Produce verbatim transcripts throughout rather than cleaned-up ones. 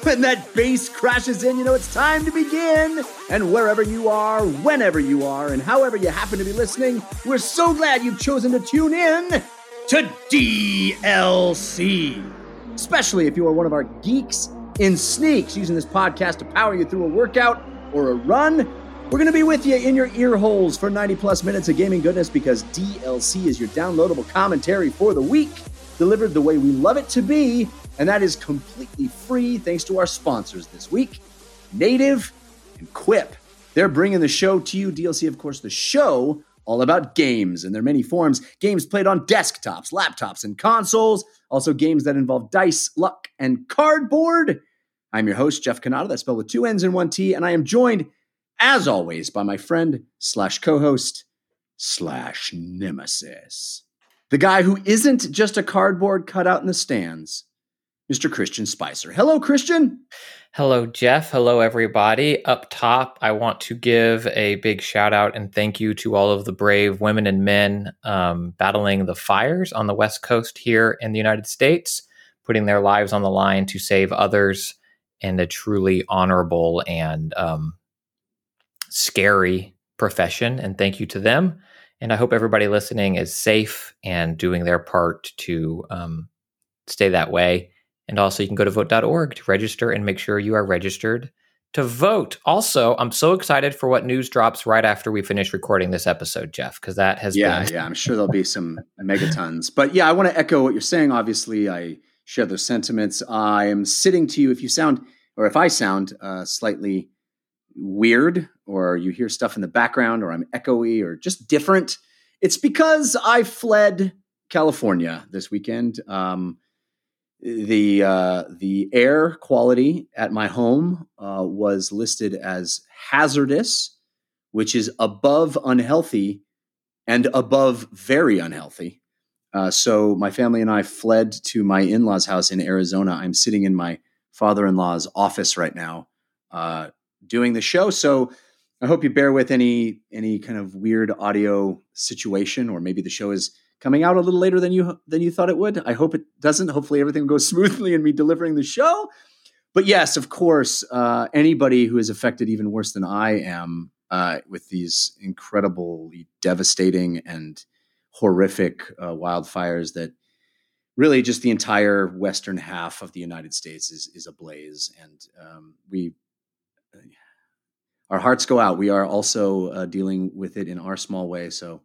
when that bass crashes in, you know it's time to begin. And wherever you are, whenever you are, and however you happen to be listening, we're so glad you've chosen to tune in to D L C. Especially if you are one of our geeks in sneaks using this podcast to power you through a workout or a run. We're going to be with you in your ear holes for ninety plus minutes of gaming goodness, because D L C is your downloadable commentary for the week, delivered the way we love it to be, and that is completely free thanks to our sponsors this week, Native and Quip. They're bringing the show to you. D L C, of course, the show all about games in their many forms. Games played on desktops, laptops, and consoles. Also games that involve dice, luck, and cardboard. I'm your host, Jeff Cannata. That's spelled with two N's and one T, and I am joined, as always, by my friend slash co-host slash nemesis, the guy who isn't just a cardboard cutout in the stands, Mister Christian Spicer. Hello, Christian. Hello, Jeff. Hello, everybody. Up top, I want to give a big shout out and thank you to all of the brave women and men um, battling the fires on the West Coast here in the United States, putting their lives on the line to save others in a truly honorable and um, scary profession. And thank you to them. And I hope everybody listening is safe and doing their part to um, stay that way. And also you can go to vote dot org to register and make sure you are registered to vote. Also, I'm so excited for what news drops right after we finish recording this episode, Jeff, because that has yeah, been... Yeah, I'm sure there'll be some megatons. But yeah, I want to echo what you're saying. Obviously, I share those sentiments. I am sitting to you. If you sound, or if I sound uh, slightly weird, or you hear stuff in the background, or I'm echoey, or just different, it's because I fled California this weekend. Um, The uh, the air quality at my home uh, was listed as hazardous, which is above unhealthy and above very unhealthy. Uh, so my family and I fled to my in-laws' house in Arizona. I'm sitting in my father-in-law's office right now uh, doing the show. So I hope you bear with any any kind of weird audio situation, or maybe the show is coming out a little later than you than you thought it would. I hope it doesn't. Hopefully everything goes smoothly in me delivering the show. But yes, of course, uh, anybody who is affected even worse than I am uh, with these incredibly devastating and horrific uh, wildfires that really just the entire western half of the United States is is ablaze. And um, we, uh, our hearts go out. We are also uh, dealing with it in our small way. So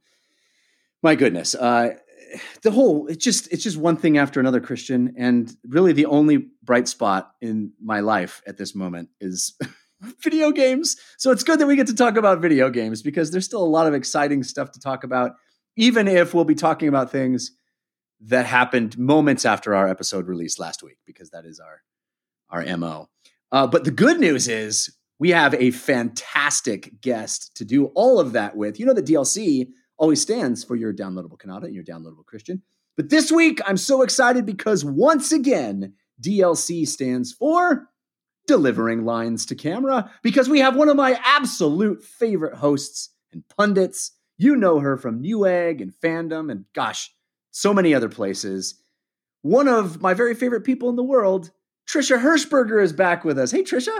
my goodness, uh, the whole, it's just, it's just one thing after another, Christian. And really the only bright spot in my life at this moment is video games. So it's good that we get to talk about video games, because there's still a lot of exciting stuff to talk about, even if we'll be talking about things that happened moments after our episode released last week, because that is our, our M O. Uh, but the good news is we have a fantastic guest to do all of that with. You know, the D L C always stands for your downloadable Cannata and your downloadable Christian. But this week, I'm so excited because once again, D L C stands for Delivering Lines to Camera, because we have one of my absolute favorite hosts and pundits. You know her from Newegg and Fandom and, gosh, so many other places. One of my very favorite people in the world, Trisha Hirschberger, is back with us. Hey, Trisha.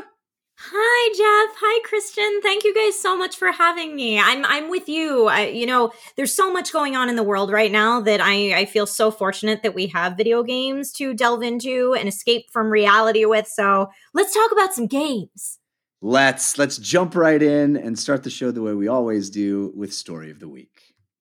Hi, Jeff. Hi, Christian. Thank you guys so much for having me. I'm I'm with you. I, you know, there's so much going on in the world right now that I, I feel so fortunate that we have video games to delve into and escape from reality with. So let's talk about some games. Let's let's jump right in and start the show the way we always do, with Story of the Week.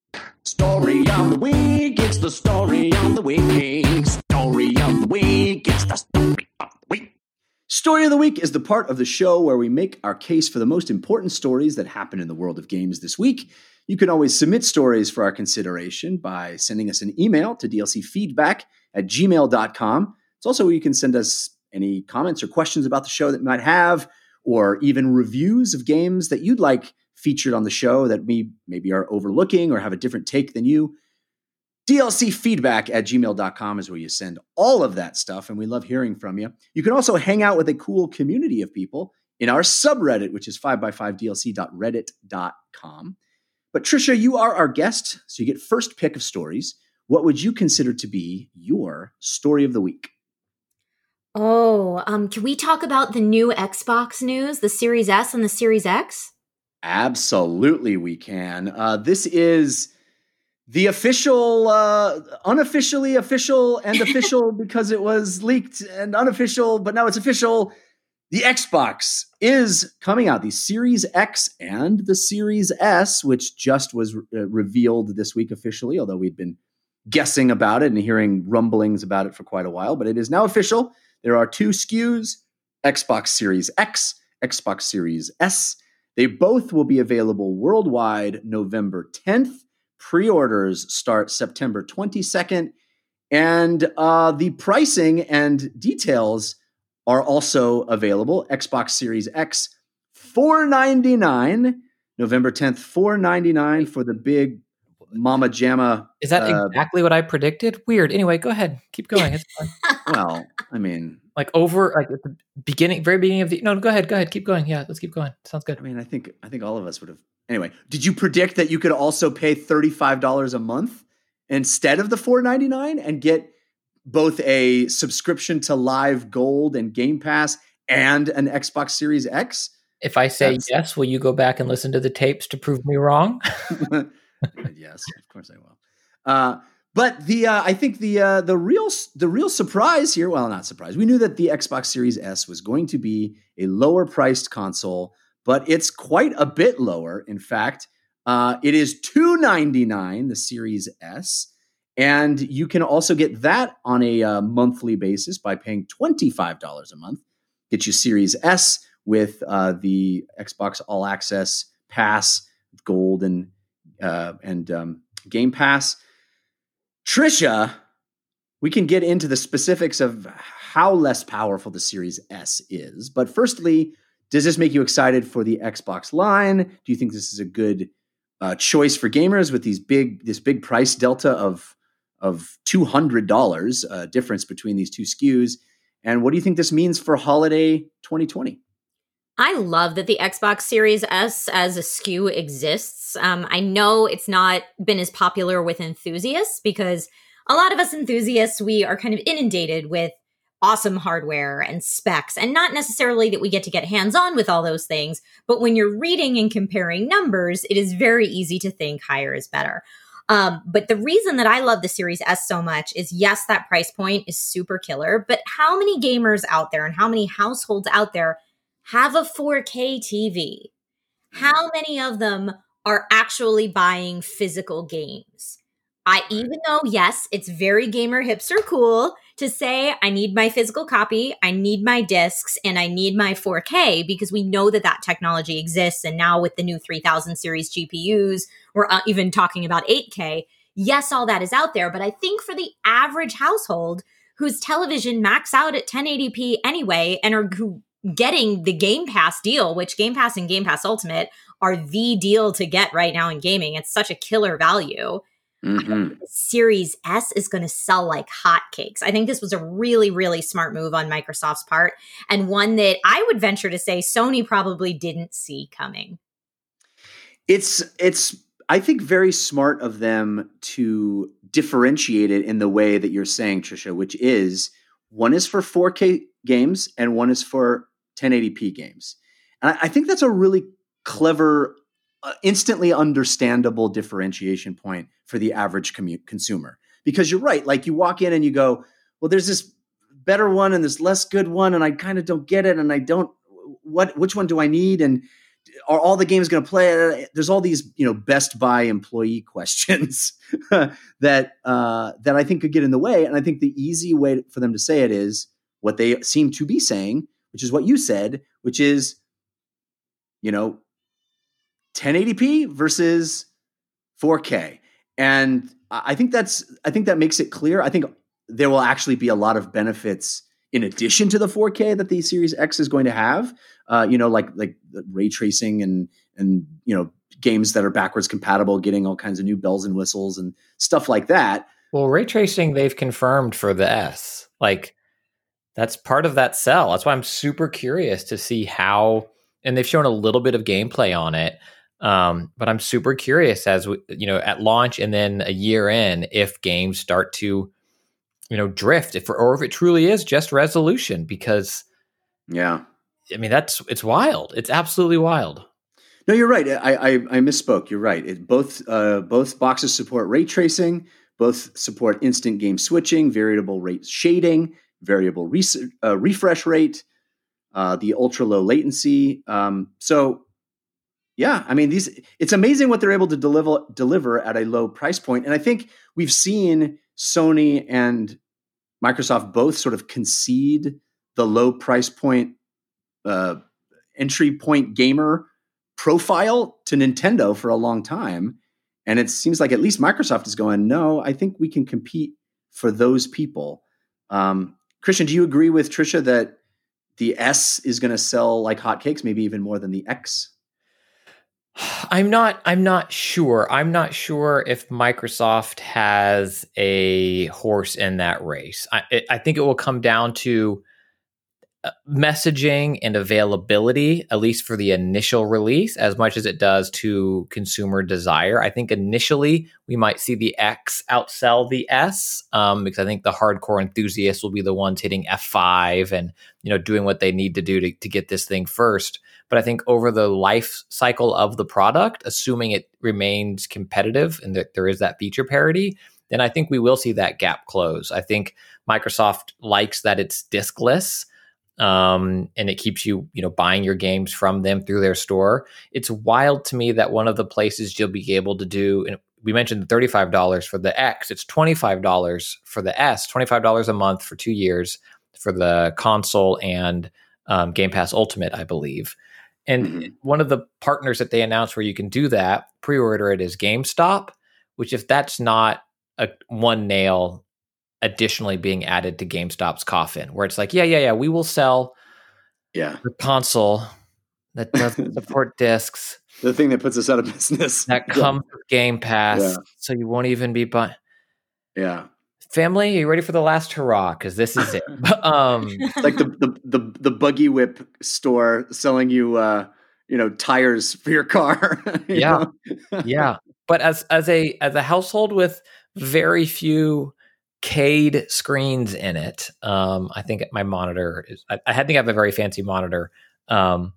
Story of the week, it's the story of the week. Story of the week, it's the story of the week. Story of the Week is the part of the show where we make our case for the most important stories that happen in the world of games this week. You can always submit stories for our consideration by sending us an email to dlcfeedback at gmail dot com. It's also where you can send us any comments or questions about the show that you might have, or even reviews of games that you'd like featured on the show that we maybe are overlooking or have a different take than you. dlcfeedback at gmail dot com is where you send all of that stuff, and we love hearing from you. You can also hang out with a cool community of people in our subreddit, which is five by five d l c dot reddit dot com. But Trisha, you are our guest, so you get first pick of stories. What would you consider to be your story of the week? Oh, um, can we talk about the new Xbox news, the Series S and the Series X? Absolutely, we can. Uh, this is the official, uh, unofficially official, and official because it was leaked, and unofficial, but now it's official. The Xbox is coming out, the Series X and the Series S, which just was re- revealed this week officially, although we'd been guessing about it and hearing rumblings about it for quite a while, but it is now official. There are two S K Us, Xbox Series X, Xbox Series S. They both will be available worldwide November tenth. Pre-orders start September twenty-second. And uh, the pricing and details are also available. Xbox Series X, four hundred ninety-nine dollars. November tenth, four hundred ninety-nine dollars for the big Mama Jamma. Is that uh, exactly what I predicted? Weird. Anyway, go ahead. Keep going. It's fine. Well, I mean, like over like at the beginning, very beginning of the no. Go ahead. Go ahead. Keep going. Yeah, let's keep going. Sounds good. I mean, I think I think all of us would have. Anyway, did you predict that you could also pay thirty-five dollars a month instead of the four hundred ninety-nine dollars and get both a subscription to Live Gold and Game Pass and an Xbox Series X? If I say That's- yes, will you go back and listen to the tapes to prove me wrong? Yes, of course I will. Uh, but the uh, I think the uh, the real the real surprise here, well, not surprise. We knew that the Xbox Series S was going to be a lower priced console, but it's quite a bit lower. In fact, uh, it is two hundred ninety-nine dollars, the Series S, and you can also get that on a uh, monthly basis by paying twenty-five dollars a month. Get you Series S with uh, the Xbox All Access Pass, Gold, and uh, and um, Game Pass. Trisha, we can get into the specifics of how less powerful the Series S is. But firstly, does this make you excited for the Xbox line? Do you think this is a good uh, choice for gamers with these big this big price delta of of two hundred dollars uh, difference between these two S K Us? And what do you think this means for holiday twenty twenty? I love that the Xbox Series S as a S K U exists. Um, I know it's not been as popular with enthusiasts because a lot of us enthusiasts, we are kind of inundated with awesome hardware and specs, and not necessarily that we get to get hands-on with all those things, but when you're reading and comparing numbers, it is very easy to think higher is better. Um, but the reason that I love the Series S so much is, yes, that price point is super killer, but how many gamers out there and how many households out there have a four K T V? How many of them are actually buying physical games? I, even though, yes, it's very gamer hipster cool to say, I need my physical copy, I need my discs, and I need my four K, because we know that that technology exists. And now with the new three thousand series G P Us, we're uh, even talking about eight K. Yes, all that is out there. But I think for the average household whose television max out at ten eighty p anyway, and are who getting the Game Pass deal, which Game Pass and Game Pass Ultimate are the deal to get right now in gaming. It's such a killer value. Mm-hmm. Series S is going to sell like hotcakes. I think this was a really, really smart move on Microsoft's part, and one that I would venture to say Sony probably didn't see coming. It's, it's, I think, very smart of them to differentiate it in the way that you're saying, Trisha, which is one is for four K games and one is for ten eighty p games. And I, I think that's a really clever, uh, instantly understandable differentiation point for the average commu- consumer. Because you're right, like you walk in and you go, well, there's this better one and this less good one, and I kind of don't get it, and I don't, what, which one do I need? And are all the games going to play? There's all these, you know, Best Buy employee questions that uh, that I think could get in the way. And I think the easy way for them to say it is what they seem to be saying, which is what you said, which is, you know, ten eighty p versus four K. And I think that's, I think that makes it clear. I think there will actually be a lot of benefits in addition to the four K that the Series X is going to have. Uh, you know, like like ray tracing and and you know, games that are backwards compatible, getting all kinds of new bells and whistles and stuff like that. Well, ray tracing they've confirmed for the S. Like that's part of that sell. That's why I'm super curious to see how, and they've shown a little bit of gameplay on it. Um, but I'm super curious as we, you know, at launch and then a year in, if games start to you know, drift, if or if it truly is just resolution, because yeah, I mean, that's it's wild. It's absolutely wild. No, you're right. I I, I misspoke. You're right. It, both uh, both boxes support ray tracing. Both support instant game switching, variable rate shading, variable re- uh, refresh rate, uh, the ultra low latency. Um, so, yeah, I mean, these. It's amazing what they're able to deliver deliver at a low price point. And I think we've seen Sony and Microsoft both sort of concede the low price point uh, entry point gamer profile to Nintendo for a long time. And it seems like at least Microsoft is going, no, I think we can compete for those people. Um, Christian, do you agree with Trisha that the S is going to sell like hotcakes, maybe even more than the X? I'm not. I'm not sure. I'm not sure if Microsoft has a horse in that race. I, it, I think it will come down to messaging and availability, at least for the initial release, as much as it does to consumer desire. I think initially we might see the X outsell the S, um, because I think the hardcore enthusiasts will be the ones hitting F five and, you know, doing what they need to do to, to get this thing first. But I think over the life cycle of the product, assuming it remains competitive and that there is that feature parity, then I think we will see that gap close. I think Microsoft likes that it's diskless. Um, and it keeps you, you know, buying your games from them through their store. It's wild to me that one of the places you'll be able to do, and we mentioned thirty-five dollars for the X, it's twenty-five dollars for the S, twenty-five dollars a month for two years for the console and um, Game Pass Ultimate, I believe. And mm-hmm. one of the partners that they announced where you can do that, pre-order it, is GameStop, which if that's not a one nail additionally being added to GameStop's coffin, where it's like, yeah, yeah, yeah, we will sell yeah. the console that doesn't support discs. The thing that puts us out of business. That comes yeah. with Game Pass, yeah. so you won't even be buying. Yeah. Family, are you ready for the last hurrah? Because this is it. um, like the, the the the Buggy Whip store selling you, uh, you know, tires for your car. you yeah, yeah. But as as a as a household with very few C A D screens in it. Um, I think my monitor is, I, I think I have a very fancy monitor. Um,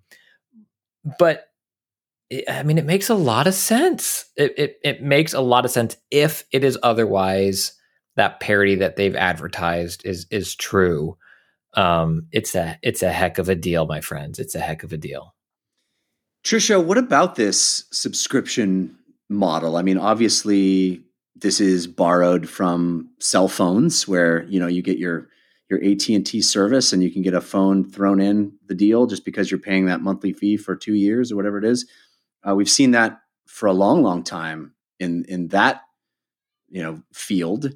but it, I mean, it makes a lot of sense. It, it, it makes a lot of sense if it is otherwise that parity that they've advertised is, is true. Um, it's a, it's a heck of a deal, my friends. It's a heck of a deal. Trisha, what about this subscription model? I mean, obviously, this is borrowed from cell phones, where you know you get your your A T and T service, and you can get a phone thrown in the deal just because you're paying that monthly fee for two years or whatever it is. Uh, we've seen that for a long, long time in in that you know field.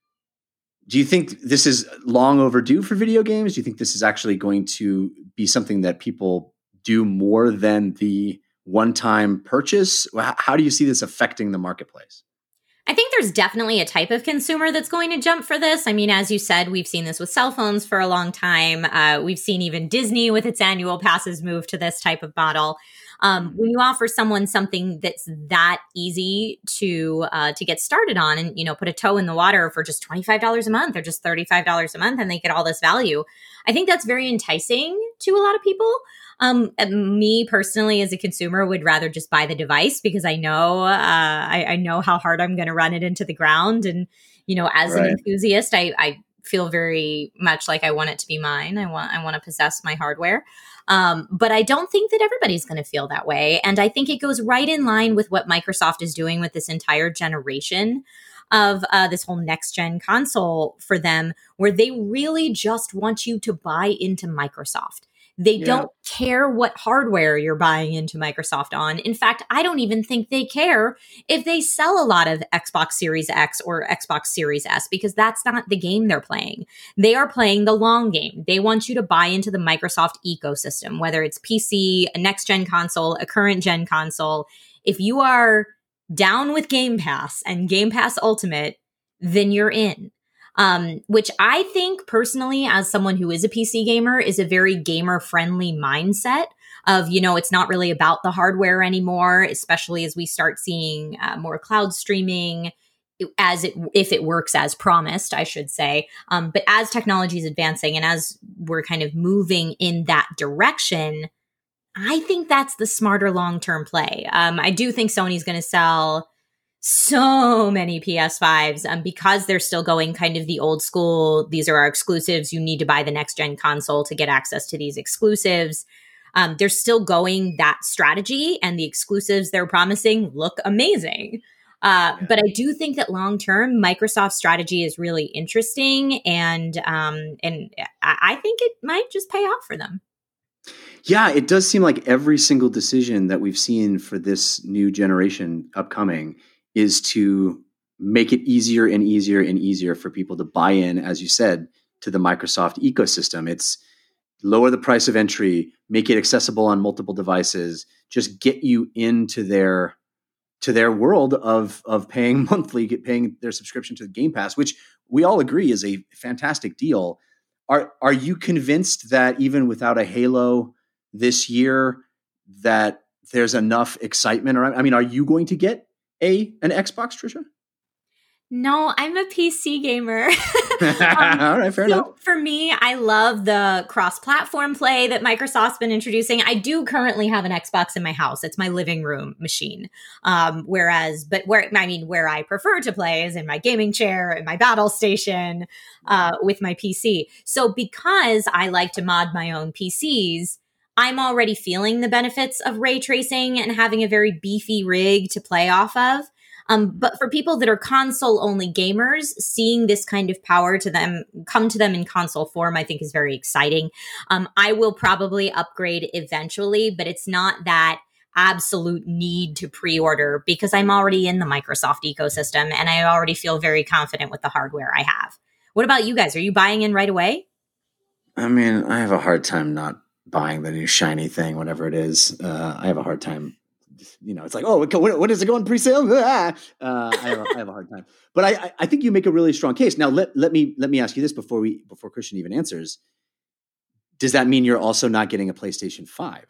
Do you think this is long overdue for video games? Do you think this is actually going to be something that people do more than the one-time purchase? How do you see this affecting the marketplace? I think there's definitely a type of consumer that's going to jump for this. I mean, as you said, we've seen this with cell phones for a long time. Uh, we've seen even Disney with its annual passes move to this type of model. Um, when you offer someone something that's that easy to uh, to get started on, and you know, put a toe in the water for just twenty-five dollars a month or just thirty-five dollars a month, and they get all this value, I think that's very enticing to a lot of people. Um, me personally, as a consumer, would rather just buy the device because I know uh, I, I know how hard I'm going to run it into the ground, and you know, as right. an enthusiast, I, I feel very much like I want it to be mine. I want I want to possess my hardware. Um, but I don't think that everybody's going to feel that way. And I think it goes right in line with what Microsoft is doing with this entire generation of uh, this whole next gen console for them, where they really just want you to buy into Microsoft. They yeah. don't care what hardware you're buying into Microsoft on. In fact, I don't even think they care if they sell a lot of Xbox Series X or Xbox Series S, because that's not the game they're playing. They are playing the long game. They want you to buy into the Microsoft ecosystem, whether it's P C, a next-gen console, a current-gen console. If you are down with Game Pass and Game Pass Ultimate, then you're in. Um, which I think personally, as someone who is a P C gamer, is a very gamer-friendly mindset of, you know, it's not really about the hardware anymore, especially as we start seeing uh, more cloud streaming. as it if it works as promised, I should say. Um, but as technology is advancing and as we're kind of moving in that direction, I think that's the smarter long-term play. Um, I do think Sony's going to sell so many P S fives um, because they're still going kind of the old school. These are our exclusives. You need to buy the next gen console to get access to these exclusives. Um, they're still going that strategy, and the exclusives they're promising look amazing. Uh, yeah. But I do think that long term, Microsoft's strategy is really interesting, and um, and I think it might just pay off for them. Yeah, it does seem like every single decision that we've seen for this new generation upcoming is to make it easier and easier and easier for people to buy in, as you said, to the Microsoft ecosystem. It's lower the price of entry, make it accessible on multiple devices, just get you into their to their world of of paying monthly, get paying their subscription to the Game Pass, which we all agree is a fantastic deal. Are are you convinced that even without a Halo this year, that there's enough excitement around? I mean, are you going to get a an Xbox, Trisha? No, I'm a P C gamer. um, All right, fair so enough. For me, I love the cross-platform play that Microsoft's been introducing. I do currently have an Xbox in my house. It's my living room machine. Um, whereas, but where I mean, where I prefer to play is in my gaming chair, in my battle station, uh, with my P C. So because I like to mod my own P Cs, I'm already feeling the benefits of ray tracing and having a very beefy rig to play off of. Um, but for people that are console-only gamers, seeing this kind of power to them come to them in console form, I think is very exciting. Um, I will probably upgrade eventually, but it's not that absolute need to pre-order because I'm already in the Microsoft ecosystem and I already feel very confident with the hardware I have. What about you guys? Are you buying in right away? I mean, I have a hard time not buying the new shiny thing, whatever it is. Uh, I have a hard time. You know, it's like, oh, when is it going pre-sale? Ah! Uh, I, have a, I have a hard time. But I, I think you make a really strong case. Now, let let me let me ask you this before we before Christian even answers. Does that mean you're also not getting a PlayStation five?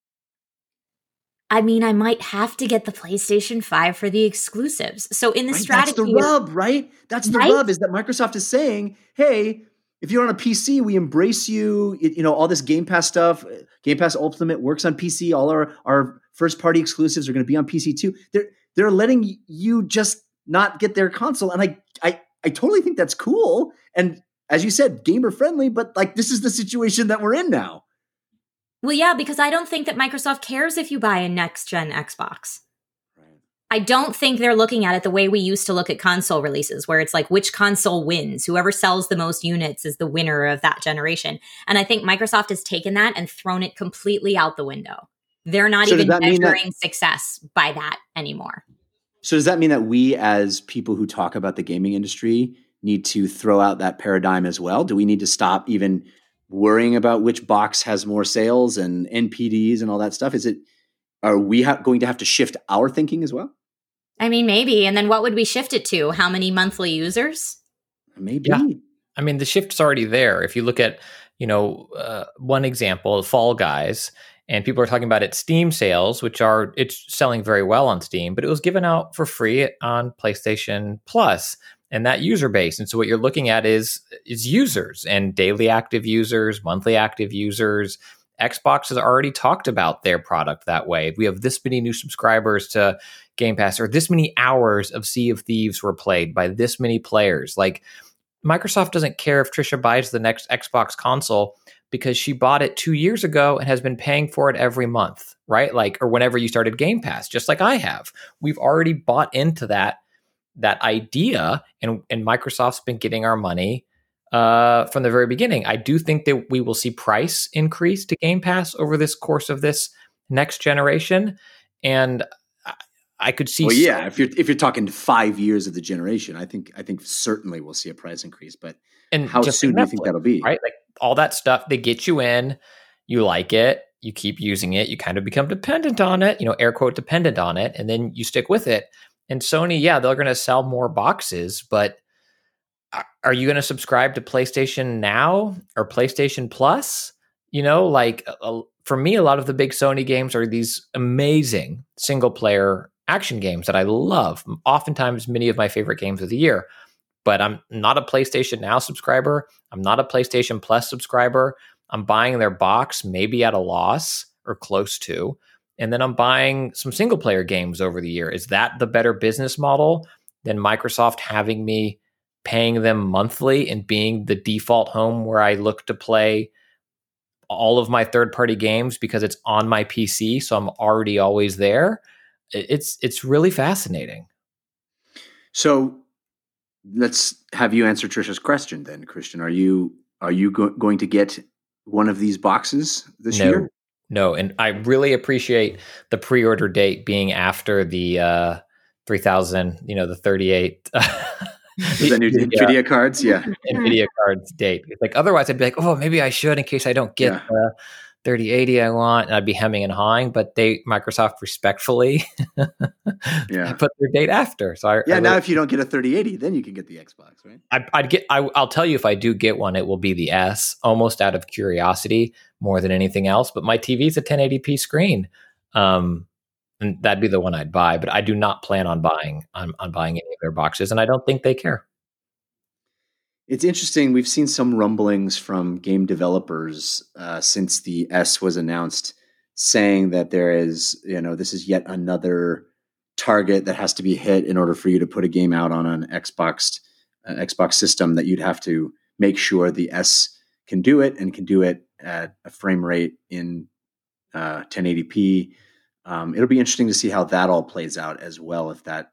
I mean, I might have to get the PlayStation five for the exclusives. So in the right? strategy, that's the rub, right? That's the right? rub is that Microsoft is saying, hey, if you're on a P C, we embrace you. It, you know, all this Game Pass stuff. Game Pass Ultimate works on P C. All our our first party exclusives are going to be on P C too. They're they're letting you just not get their console, and I I I totally think that's cool. And as you said, gamer friendly. But like, this is the situation that we're in now. Well, yeah, because I don't think that Microsoft cares if you buy a next gen Xbox. I don't think they're looking at it the way we used to look at console releases, where it's like which console wins. Whoever sells the most units is the winner of that generation. And I think Microsoft has taken that and thrown it completely out the window. They're not so even measuring that, success by that anymore. So does that mean that we as people who talk about the gaming industry need to throw out that paradigm as well? Do we need to stop even worrying about which box has more sales and N P Ds and all that stuff? Is it, are we ha- going to have to shift our thinking as well? I mean, maybe. And then what would we shift it to? How many monthly users? Maybe. Yeah. I mean, the shift's already there. If you look at, you know, uh, one example, Fall Guys, and people are talking about its Steam sales, which are, it's selling very well on Steam, but it was given out for free on PlayStation Plus and that user base. And so what you're looking at is, is users and daily active users, monthly active users. Xbox has already talked about their product that way. We have this many new subscribers to Game Pass, or this many hours of Sea of Thieves were played by this many players. Like, Microsoft doesn't care if Trisha buys the next Xbox console because she bought it two years ago and has been paying for it every month, right? Like, or whenever you started Game Pass, just like I have. We've already bought into that that idea, and, and Microsoft's been getting our money uh, from the very beginning. I do think that we will see price increase to Game Pass over this course of this next generation, and I could see. Well, yeah, if you're if you're talking five years of the generation, I think I think certainly we'll see a price increase. But and how soon Netflix, do you think that'll be? Right, like all that stuff, they get you in, you like it, you keep using it, you kind of become dependent on it, you know, air quote dependent on it, and then you stick with it. And Sony, yeah, they're going to sell more boxes, but are you going to subscribe to PlayStation Now or PlayStation Plus? You know, like uh, for me, a lot of the big Sony games are these amazing single player action games that I love. Oftentimes, many of my favorite games of the year. But I'm not a PlayStation Now subscriber. I'm not a PlayStation Plus subscriber. I'm buying their box maybe at a loss or close to. And then I'm buying some single player games over the year. Is that the better business model than Microsoft having me paying them monthly and being the default home where I look to play all of my third party games because it's on my P C, so I'm already always there? It's it's really fascinating. So let's have you answer Trisha's question then, Christian. Are you are you go- going to get one of these boxes this no, year? No, and I really appreciate the pre-order date being after the uh, three thousand, you know, the thirty-eight. The new NVIDIA cards, yeah. NVIDIA cards date. Like otherwise, I'd be like, oh, maybe I should in case I don't get Yeah. the thirty eighty I want, and I'd be hemming and hawing. But they, Microsoft, respectfully, Yeah. put their date after. So I, Yeah, I now really- if you don't get a thirty eighty, then you can get the Xbox, right? I, I'd get. I, I'll tell you if I do get one, it will be the S, almost out of curiosity more than anything else. But my T V's a ten eighty p screen, um, and that'd be the one I'd buy. But I do not plan on buying on, on buying any of their boxes, and I don't think they care. It's interesting. We've seen some rumblings from game developers uh, since the S was announced, saying that there is, you know, this is yet another target that has to be hit in order for you to put a game out on an Xbox uh, Xbox system. That you'd have to make sure the S can do it and can do it at a frame rate in uh, ten eighty p. Um, it'll be interesting to see how that all plays out as well. If that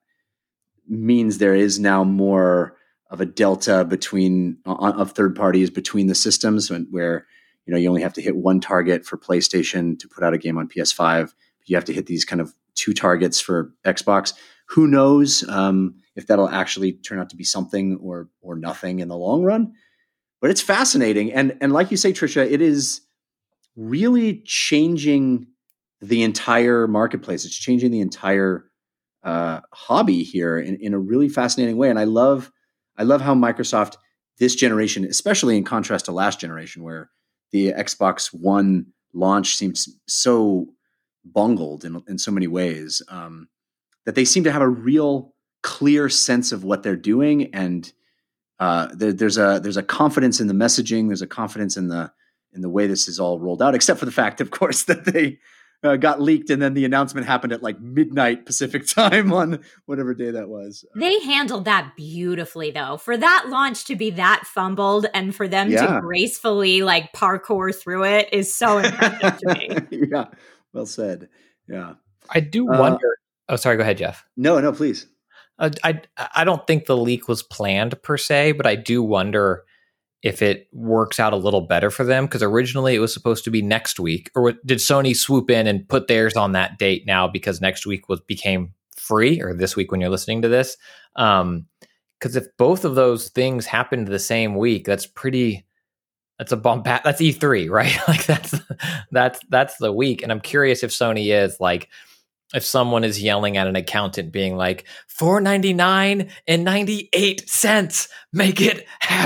means there is now more of a delta between uh, of third parties between the systems, where you know you only have to hit one target for PlayStation to put out a game on P S five. You have to hit these kind of two targets for Xbox. Who knows um, if that'll actually turn out to be something or or nothing in the long run? But it's fascinating, and and like you say, Trisha, it is really changing the entire marketplace. It's changing the entire uh, hobby here in, in a really fascinating way, and I love. I love how Microsoft this generation, especially in contrast to last generation, where the Xbox One launch seems so bungled in, in so many ways, um, that they seem to have a real clear sense of what they're doing, and uh, there, there's a there's a confidence in the messaging, there's a confidence in the in the way this is all rolled out. Except for the fact, of course, that they Uh, got leaked, and then the announcement happened at like midnight Pacific time on whatever day that was. They handled that beautifully, though. For that launch to be that fumbled and for them Yeah. to gracefully like parkour through it is so impressive to me. Yeah, well said. Yeah. I do Uh, wonder. Oh, sorry. Go ahead, Jeff. No, no, please. Uh, I I don't think the leak was planned per se, but I do wonder if it works out a little better for them, because originally it was supposed to be next week. Or did Sony swoop in and put theirs on that date now because next week was became free, or this week when you're listening to this? Um, because if both of those things happened the same week, that's pretty. That's a bomb. That's E three, right? Like that's that's that's the week. And I'm curious if Sony is like, if someone is yelling at an accountant being like, four ninety-nine and ninety-eight cents, make it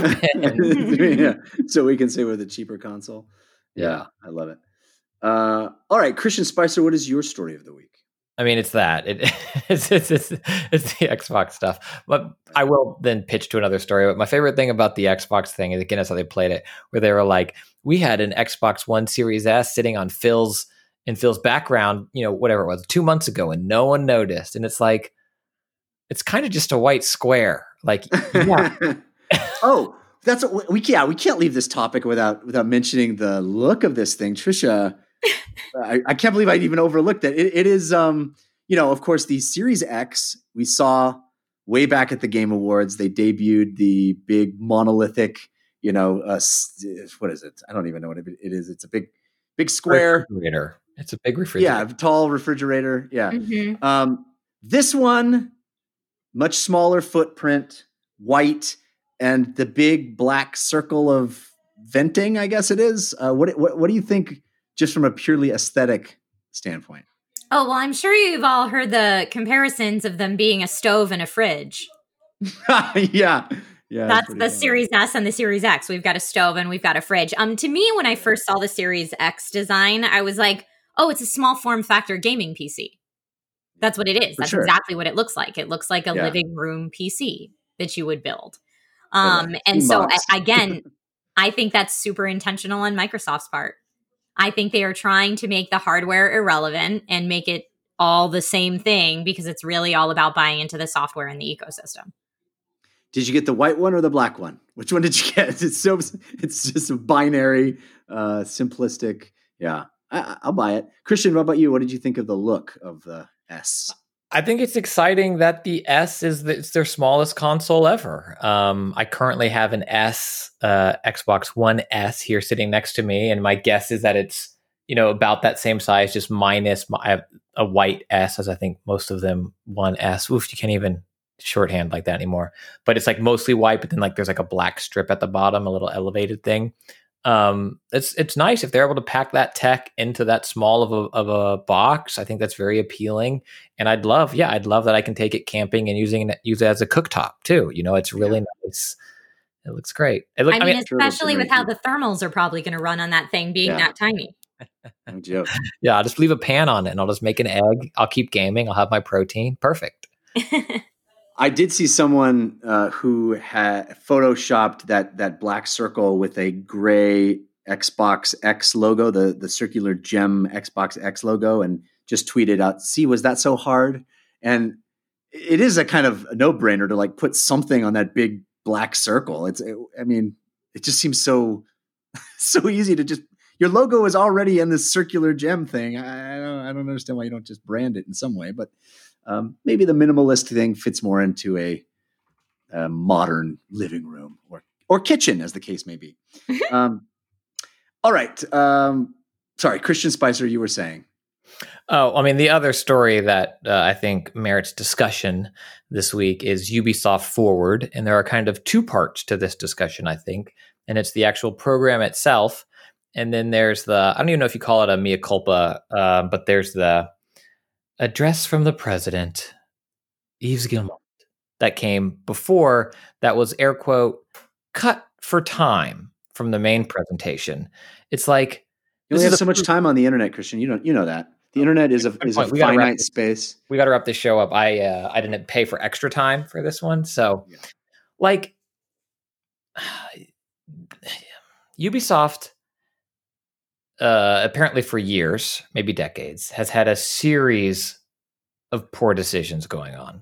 happen. Yeah, so we can say we're the cheaper console. Yeah, I love it. Uh, all right, Christian Spicer, what is your story of the week? I mean, it's that. It, it's, it's, it's, it's the Xbox stuff. But I will then pitch to another story. But my favorite thing about the Xbox thing is, again, that's how they played it, where they were like, we had an Xbox One Series S sitting on Phil's in Phil's background, you know, whatever it was, two months ago, and no one noticed. And it's like, it's kind of just a white square. Like, yeah. Oh, that's what we yeah we can't leave this topic without without mentioning the look of this thing, Trisha. I, I can't believe I even overlooked it. it. It is, um, you know, of course, the Series X we saw way back at the Game Awards. They debuted the big monolithic, you know, uh, what is it? I don't even know what it is. It's a big, big square. Refrigerator. It's a big refrigerator. Yeah, tall refrigerator. Yeah. Mm-hmm. Um, this one, much smaller footprint, white, and the big black circle of venting, I guess it is. Uh, what, what what do you think, just from a purely aesthetic standpoint? Oh, well, I'm sure you've all heard the comparisons of them being a stove and a fridge. yeah. Yeah, that's pretty the cool. Series S and the Series X. We've got a stove and we've got a fridge. Um, to me, when I first saw the Series X design, I was like, oh, it's a small form factor gaming P C. That's what it is. For That's sure. exactly what it looks like. It looks like a Yeah. living room P C that you would build. Um, Totally. and Team so box. I, again, I think that's super intentional on Microsoft's part. I think they are trying to make the hardware irrelevant and make it all the same thing because it's really all about buying into the software and the ecosystem. Did you get the white one or the black one? Which one did you get? It's so it's just a binary, uh, simplistic. Yeah, I, I'll buy it. Christian, what about you? What did you think of the look of the S? I think it's exciting that the S is the, it's their smallest console ever. Um, I currently have an S, uh, Xbox One S here sitting next to me, and my guess is that it's, you know, about that same size, just minus my, I have a white S, as I think most of them one S. Oof, you can't even shorthand like that anymore. But it's like mostly white, but then like there's like a black strip at the bottom, a little elevated thing. Um, it's it's nice if they're able to pack that tech into that small of a of a box. I think that's very appealing, and I'd love, yeah, I'd love that I can take it camping and using it use it as a cooktop too. You know, it's really yeah. nice. It looks great. It look, I, mean, I mean, especially with how the thermals are probably going to run on that thing being yeah. that tiny. No joke. Yeah, I'll just leave a pan on it, and I'll just make an egg. I'll keep gaming. I'll have my protein. Perfect. I did see someone uh, who had photoshopped that that black circle with a gray Xbox X logo, the the circular gem Xbox X logo, and just tweeted out, "See, was that so hard?" And it is a kind of a no-brainer to like put something on that big black circle. It's, it, I mean, it just seems so so easy to just. Your logo is already in this circular gem thing. I, I don't I don't understand why you don't just brand it in some way, but. Um, maybe the minimalist thing fits more into a, a modern living room or or kitchen, as the case may be. Um, all right. Um, sorry, Christian Spicer, you were saying. Oh, I mean, the other story that uh, I think merits discussion this week is Ubisoft Forward. And there are kind of two parts to this discussion, I think. And it's the actual program itself. And then there's the, I don't even know if you call it a mea culpa, uh, but there's the address from the president, Yves Guillemot, that came before that was air quote cut for time from the main presentation. It's like you only have so much time on the internet, Christian. You don't, you know that the internet is a is a finite space. We got to wrap this show up. I uh, I didn't pay for extra time for this one, so yeah. like Ubisoft. Uh, apparently for years, maybe decades, has had a series of poor decisions going on.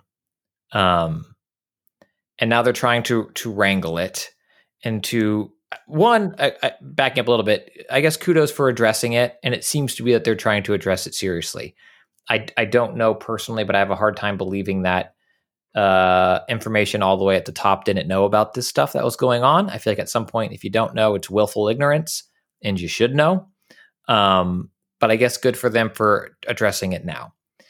Um, and now they're trying to to wrangle it into one, I, I, backing up a little bit, I guess kudos for addressing it. And it seems to be that they're trying to address it seriously. I, I don't know personally, but I have a hard time believing that uh, information all the way at the top didn't know about this stuff that was going on. I feel like at some point, if you don't know, it's willful ignorance and you should know. Um, but I guess good for them for addressing it now.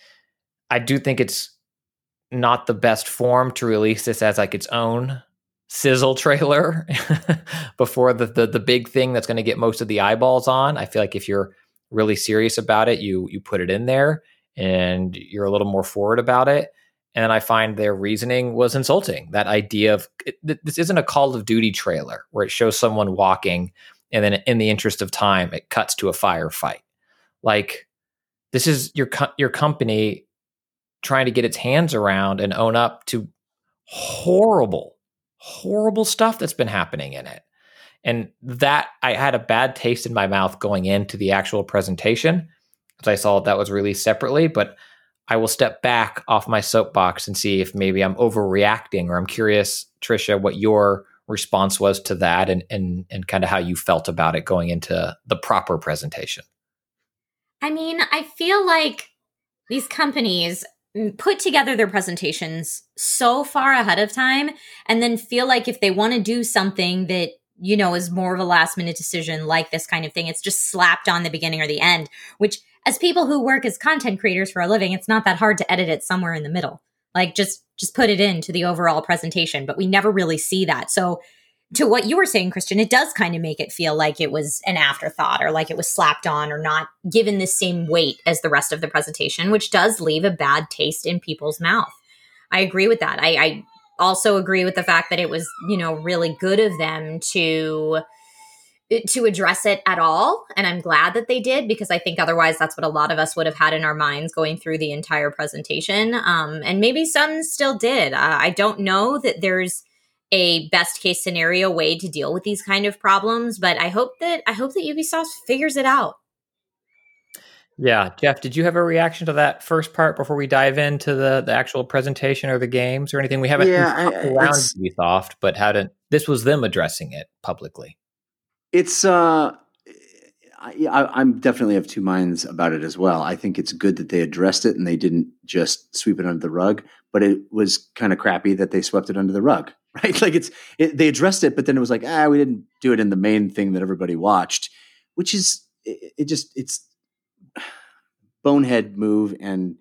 I do think it's not the best form to release this as like its own sizzle trailer before the, the the big thing that's going to get most of the eyeballs on. I feel like if you're really serious about it, you you put it in there and you're a little more forward about it. And I find their reasoning was insulting. That idea of it, this isn't a Call of Duty trailer where it shows someone walking and then in the interest of time, it cuts to a firefight. Like this is your co- your company trying to get its hands around and own up to horrible, horrible stuff that's been happening in it. And that I had a bad taste in my mouth going into the actual presentation because I saw that was released separately, but I will step back off my soapbox and see if maybe I'm overreacting, or I'm curious, Trisha, what your response was to that and and and kind of how you felt about it going into the proper presentation. I mean, I feel like these companies put together their presentations so far ahead of time and then feel like if they want to do something that, you know, is more of a last minute decision like this kind of thing, it's just slapped on the beginning or the end, which as people who work as content creators for a living, it's not that hard to edit it somewhere in the middle. Like just just put it into the overall presentation, but we never really see that. So to what you were saying, Christian, it does kind of make it feel like it was an afterthought or like it was slapped on or not given the same weight as the rest of the presentation, which does leave a bad taste in people's mouth. I agree with that. I, I also agree with the fact that it was, you know, really good of them to to address it at all. And I'm glad that they did, because I think otherwise that's what a lot of us would have had in our minds going through the entire presentation. Um, and maybe some still did. Uh, I don't know that there's a best case scenario way to deal with these kind of problems, but I hope that I hope that Ubisoft figures it out. Yeah, Jeff, did you have a reaction to that first part before we dive into the, the actual presentation or the games or anything? We haven't Yeah, talked I- around it's- Ubisoft, but hadn't. This was them addressing it publicly. It's uh, I, I, I'm definitely of two minds about it as well. I think it's good that they addressed it and they didn't just sweep it under the rug, but it was kind of crappy that they swept it under the rug, right? Like it's it, they addressed it, but then it was like, ah, we didn't do it in the main thing that everybody watched, which is it, it just it's bonehead move and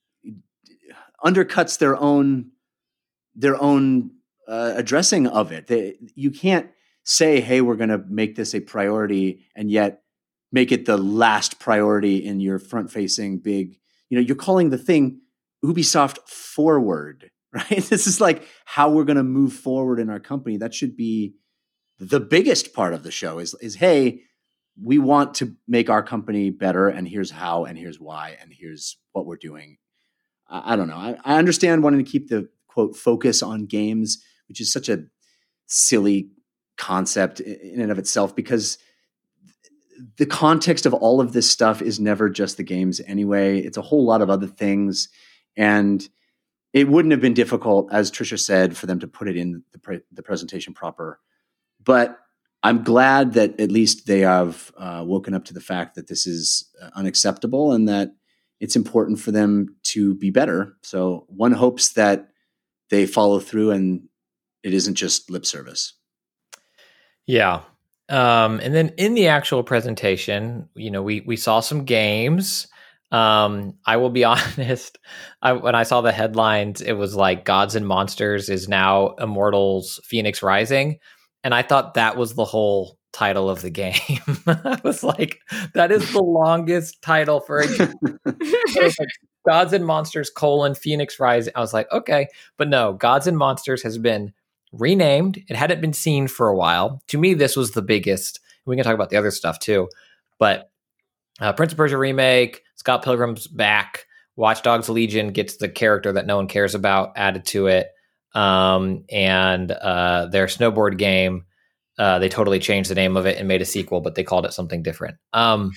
undercuts their own their own uh, addressing of it. They, you can't say, hey, we're going to make this a priority and yet make it the last priority in your front facing big, you know, you're calling the thing Ubisoft Forward, right? This is like how we're going to move forward in our company. That should be the biggest part of the show is, is, hey, we want to make our company better and here's how, and here's why, and here's what we're doing. I, I don't know. I, I understand wanting to keep the quote focus on games, which is such a silly concept in and of itself, because the context of all of this stuff is never just the games anyway. It's a whole lot of other things. And it wouldn't have been difficult, as Trisha said, for them to put it in the, pre- the presentation proper. But I'm glad that at least they have uh, woken up to the fact that this is uh, unacceptable and that it's important for them to be better. So one hopes that they follow through and it isn't just lip service. Yeah. Um, and then in the actual presentation, you know, we we saw some games. Um, I will be honest, I, when I saw the headlines, it was like Gods and Monsters is now Immortals Phoenix Rising. And I thought that was the whole title of the game. I was like, that is the longest title for a game. It was like Gods and Monsters colon Phoenix Rising. I was like, okay. But no, Gods and Monsters has been renamed. It hadn't been seen for a while. To me, this was the biggest. We can talk about the other stuff too. But uh, Prince of Persia Remake, Scott Pilgrim's back, Watch Dogs Legion gets the character that no one cares about added to it. Um, and uh, their snowboard game, uh, they totally changed the name of it and made a sequel, but they called it something different. Um,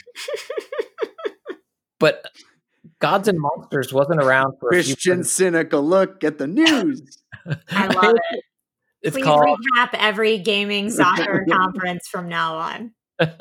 but Gods and Monsters wasn't around for Christian a few cynical look at the news. I love it. It's Please called recap every gaming soccer conference from now on.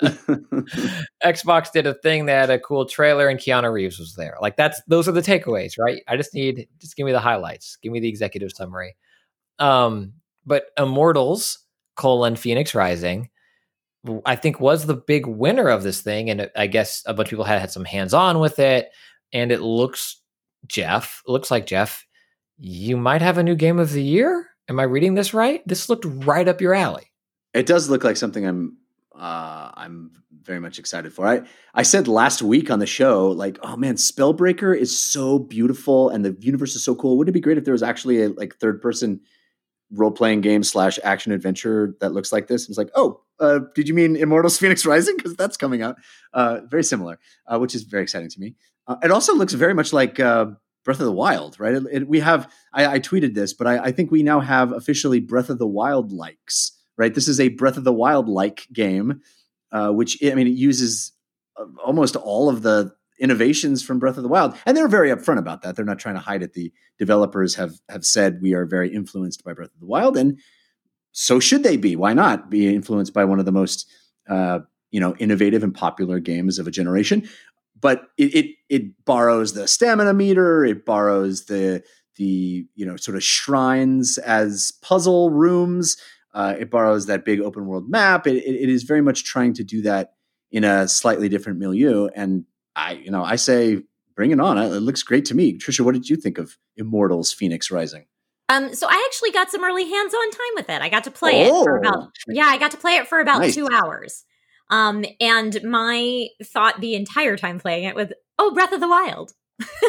Xbox did a thing. They had a cool trailer and Keanu Reeves was there. Like that's, those are the takeaways, right? I just need, just give me the highlights. Give me the executive summary. Um, but Immortals colon Phoenix Rising, I think was the big winner of this thing. And I guess a bunch of people had, had some hands-on with it. And it looks, Jeff, looks like Jeff, you might have a new game of the year. Am I reading this right? This looked right up your alley. It does look like something I'm uh, I'm very much excited for. I, I said last week on the show, like, oh man, Spellbreaker is so beautiful and the universe is so cool. Wouldn't it be great if there was actually a like third person role-playing game slash action adventure that looks like this? It's like, oh, uh, did you mean Immortals Phoenix Rising? Because that's coming out. Uh, very similar, uh, which is very exciting to me. Uh, it also looks very much like uh, Breath of the Wild, right? It, it, we have, I, I tweeted this, but I, I think we now have officially Breath of the Wild likes, right? This is a Breath of the Wild like game, uh, which, I mean, it uses uh, almost all of the innovations from Breath of the Wild. And they're very upfront about that. They're not trying to hide it. The developers have, have said we are very influenced by Breath of the Wild, and so should they be. Why not be influenced by one of the most, uh, you know, innovative and popular games of a generation? But it, it it borrows the stamina meter. It borrows the the you know sort of shrines as puzzle rooms. Uh, it borrows that big open world map. It, it it is very much trying to do that in a slightly different milieu. And I you know I say bring it on. It looks great to me. Trisha, what did you think of Immortals Phoenix Rising? Um, so I actually got some early hands-on time with it. I got to play oh. it for about yeah, I got to play it for about nice. two hours. Um, and my thought the entire time playing it was, oh, Breath of the Wild. Yeah.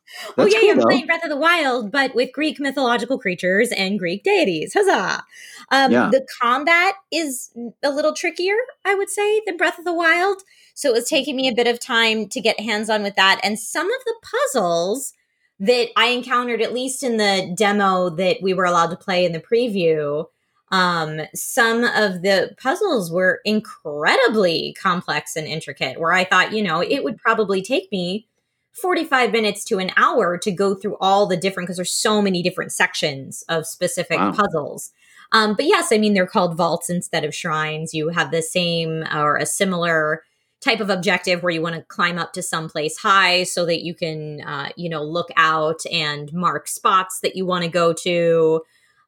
Oh That's yeah, cool, you're though. playing Breath of the Wild, but with Greek mythological creatures and Greek deities. Huzzah! Um, Yeah. The combat is a little trickier, I would say, than Breath of the Wild. So it was taking me a bit of time to get hands-on with that. And some of the puzzles that I encountered, at least in the demo that we were allowed to play in the preview, um, some of the puzzles were incredibly complex and intricate, where I thought, you know, it would probably take me forty-five minutes to an hour to go through all the different, because there's so many different sections of specific Wow. puzzles. Um, but yes, I mean, they're called vaults instead of shrines. You have the same or a similar type of objective where you want to climb up to some place high so that you can, uh, you know, look out and mark spots that you want to go to.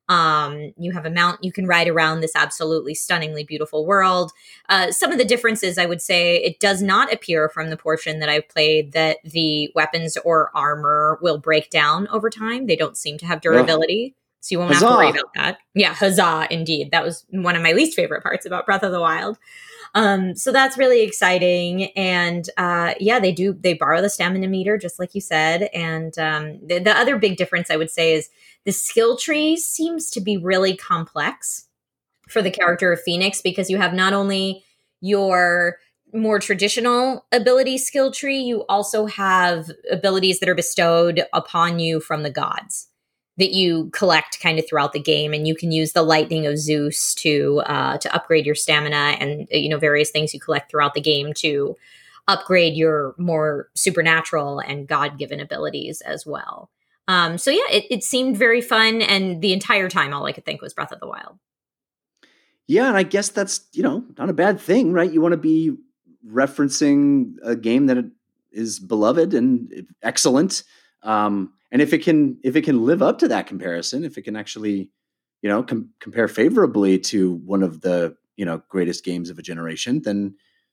Um, you have a mount you can ride around this absolutely stunningly beautiful world. Uh, some of the differences, I would say, it does not appear from the portion that I've played that the weapons or armor will break down over time. They don't seem to have durability. So you won't have to worry Huzzah. about that. Yeah, huzzah, indeed. That was one of my least favorite parts about Breath of the Wild. Um, so that's really exciting. And uh, yeah, they do, they borrow the stamina meter, just like you said. And um, the, the other big difference I would say is the skill tree seems to be really complex for the character of Phoenix, because you have not only your more traditional ability skill tree, you also have abilities that are bestowed upon you from the gods that you collect kind of throughout the game. And you can use the lightning of Zeus to uh, to upgrade your stamina, and you know, various things you collect throughout the game to upgrade your more supernatural and God-given abilities as well. Um, so yeah, it, it seemed very fun, and the entire time all I could think was Breath of the Wild. Yeah, and I guess that's, you know, not a bad thing, right? You want to be referencing a game that is beloved and excellent. Um, and if it can, if it can live up to that comparison, if it can actually, you know, com- compare favorably to one of the, you know, greatest games of a generation, then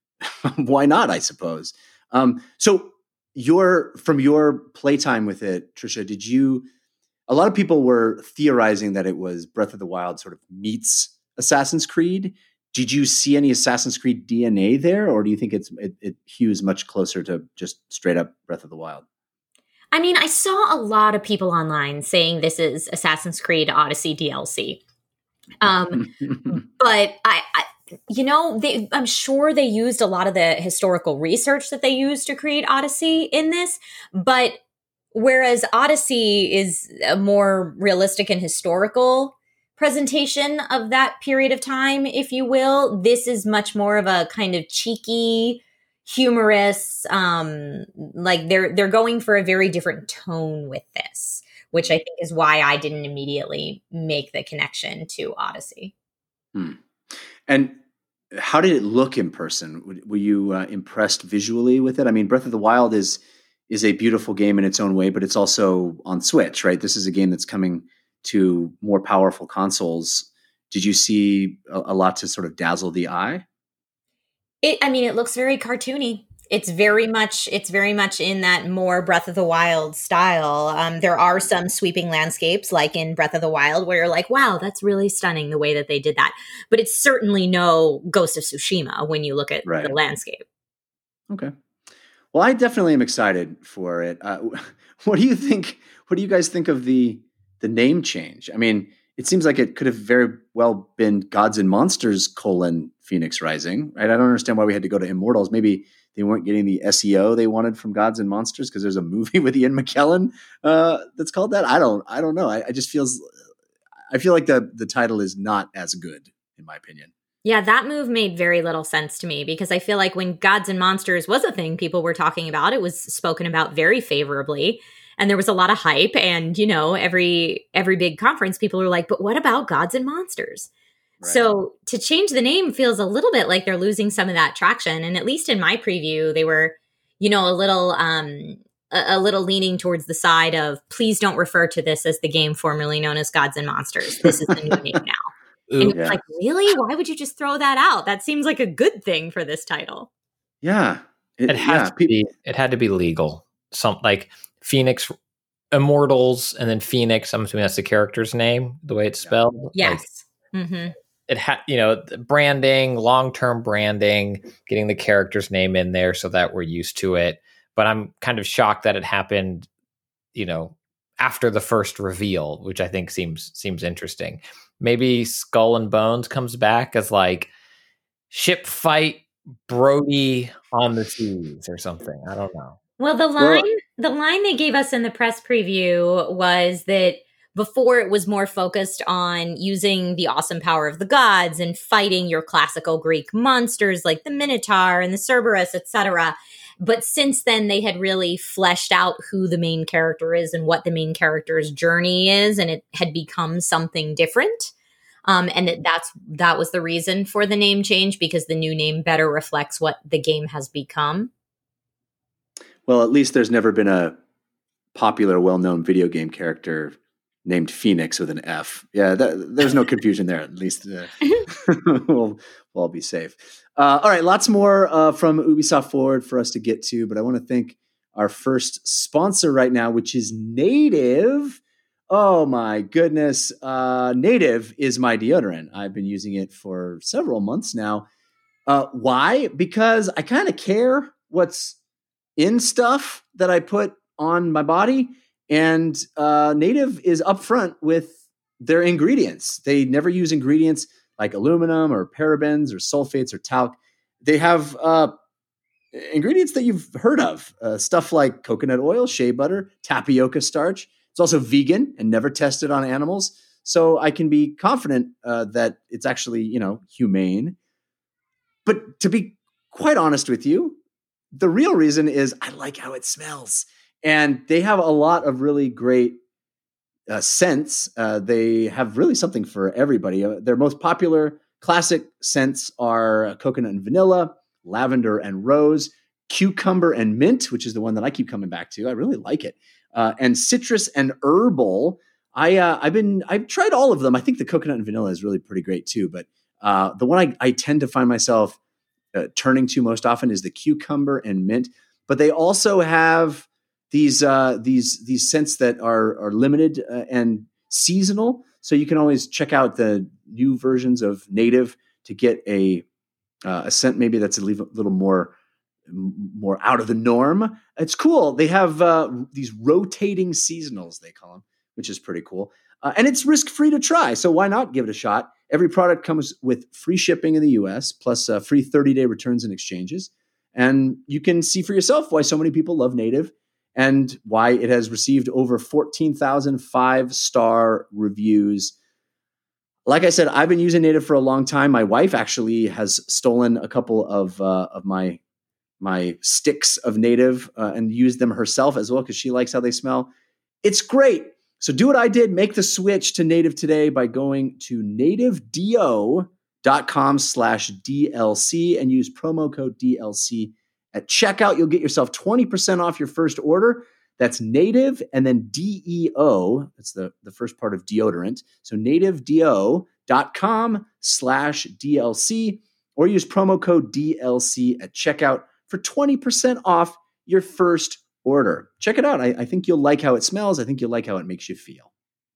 why not? I suppose. Um, so your from your playtime with it, Trisha, did you? A lot of people were theorizing that it was Breath of the Wild sort of meets Assassin's Creed. Did you see any Assassin's Creed D N A there, or do you think it's it, it hews much closer to just straight up Breath of the Wild? I mean, I saw a lot of people online saying this is Assassin's Creed Odyssey D L C. Um, but I, I you know, they, I'm sure they used a lot of the historical research that they used to create Odyssey in this. But whereas Odyssey is a more realistic and historical presentation of that period of time, if you will, this is much more of a kind of cheeky, humorous, um, like they're they're going for a very different tone with this, which I think is why I didn't immediately make the connection to Odyssey. Hmm. And how did it look in person? Were you uh, impressed visually with it? I mean, Breath of the Wild is is a beautiful game in its own way, but it's also on Switch, right? This is a game that's coming to more powerful consoles. Did you see a, a lot to sort of dazzle the eye? It, I mean, it looks very cartoony. It's very much, it's very much in that more Breath of the Wild style. Um, there are some sweeping landscapes, like in Breath of the Wild, where you're like, wow, that's really stunning the way that they did that. But it's certainly no Ghost of Tsushima when you look at Right. the landscape. Okay. Well, I definitely am excited for it. Uh, what do you think? What do you guys think of the the name change? I mean, it seems like it could have very well been Gods and Monsters colon Phoenix Rising, right? I don't understand why we had to go to Immortals. Maybe they weren't getting the S E O they wanted from Gods and Monsters because there's a movie with Ian McKellen uh, that's called that. I don't. I don't know. I, I just feels. I feel like the the title is not as good, in my opinion. Yeah, that move made very little sense to me, because I feel like when Gods and Monsters was a thing people were talking about, it was spoken about very favorably. And there was a lot of hype. And, you know, every every big conference, people are like, but what about Gods and Monsters? Right. So to change the name feels a little bit like they're losing some of that traction. And at least in my preview, they were, you know, a little um, a, a little leaning towards the side of, please don't refer to this as the game formerly known as Gods and Monsters. This is the new name now. Ooh, and it's yeah. like, really? Why would you just throw that out? That seems like a good thing for this title. Yeah. It, it had yeah. to be. It had to be legal. Some like Phoenix Immortals, and then Phoenix. I'm assuming that's the character's name, the way it's spelled. Yes. Like, mm-hmm. It had, you know, branding, long-term branding, getting the character's name in there so that we're used to it. But I'm kind of shocked that it happened you know, after the first reveal, which I think seems seems interesting. Maybe Skull and Bones comes back as like ship fight Brody on the seas or something. I don't know. Well, the line well, the line they gave us in the press preview was that before it was more focused on using the awesome power of the gods and fighting your classical Greek monsters like the Minotaur and the Cerberus, et cetera. But since then, they had really fleshed out who the main character is and what the main character's journey is, and it had become something different. Um, and that that's that was the reason for the name change, because the new name better reflects what the game has become. Well, at least there's never been a popular, well-known video game character named Phoenix with an F. Yeah, that, there's no confusion there. At least uh, we'll, we'll all be safe. Uh, all right, lots more uh, from Ubisoft Forward for us to get to, but I want to thank our first sponsor right now, which is Native. Oh my goodness. Uh, Native is my deodorant. I've been using it for several months now. Uh, why? Because I kind of care what's in stuff that I put on my body. And uh, Native is upfront with their ingredients. They never use ingredients like aluminum or parabens or sulfates or talc. They have uh, ingredients that you've heard of, uh, stuff like coconut oil, shea butter, tapioca starch. It's also vegan and never tested on animals. So I can be confident uh, that it's actually, you know, humane. But to be quite honest with you, the real reason is I like how it smells. And they have a lot of really great uh, scents. Uh, they have really something for everybody. Uh, their most popular classic scents are coconut and vanilla, lavender and rose, cucumber and mint, which is the one that I keep coming back to. I really like it. Uh, and citrus and herbal. I, uh, I've been, I've tried all of them. I think the coconut and vanilla is really pretty great too. But uh, the one I, I tend to find myself uh, turning to most often is the cucumber and mint. But they also have these uh, these these scents that are are limited uh, and seasonal. So you can always check out the new versions of Native to get a uh, a scent maybe that's a little more more out of the norm. It's cool. They have uh, these rotating seasonals, they call them, which is pretty cool. Uh, and it's risk-free to try, so why not give it a shot? Every product comes with free shipping in the U S, plus uh, free thirty-day returns and exchanges. And you can see for yourself why so many people love Native and why it has received over fourteen thousand five-star reviews. Like I said, I've been using Native for a long time. My wife actually has stolen a couple of uh, of my my sticks of Native uh, and used them herself as well because she likes how they smell. It's great. So do what I did. Make the switch to Native today by going to nativedo.com slash DLC and use promo code D L C at checkout. You'll get yourself twenty percent off your first order. That's Native and then D E O. That's the, the first part of deodorant. So nativedo.com slash D L C or use promo code D L C at checkout for twenty percent off your first order. Check it out. I, I think you'll like how it smells. I think you'll like how it makes you feel.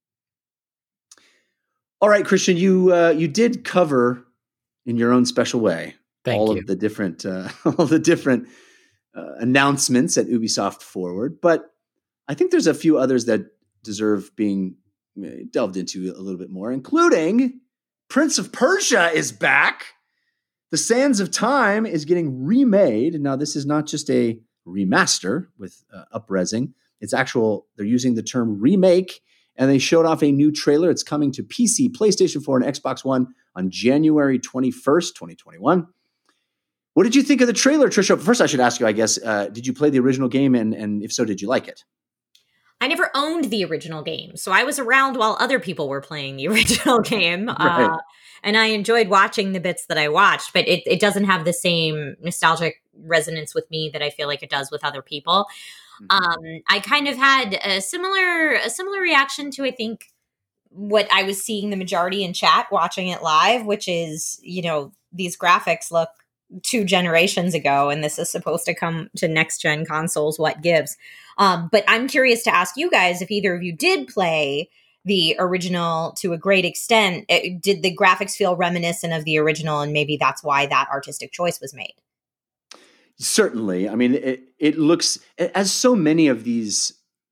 All right, Christian, you uh, you did cover in your own special way Thank all you. of the different uh, all the different uh, announcements at Ubisoft Forward, but I think there's a few others that deserve being delved into a little bit more, including Prince of Persia is back. The Sands of Time is getting remade. Now, this is not just a remaster with uh, upresing. It's actual, they're using the term remake, and they showed off a new trailer. It's coming to P C, PlayStation four, and Xbox One on January twenty-first, twenty twenty-one. What did you think of the trailer, Trisha? First, I should ask you, I guess, uh, did you play the original game? And, and if so, did you like it? I never owned the original game, so I was around while other people were playing the original game. Right. Uh, and I enjoyed watching the bits that I watched, but it, it doesn't have the same nostalgic resonance with me that I feel like it does with other people. Mm-hmm. Um, I kind of had a similar a similar reaction to, I think, what I was seeing the majority in chat watching it live, which is, you know, these graphics look two generations ago, and this is supposed to come to next-gen consoles. What gives? Um, but I'm curious to ask you guys if either of you did play the original to a great extent. It, did the graphics feel reminiscent of the original, and maybe that's why that artistic choice was made? Certainly. I mean, it, it looks, as so many of these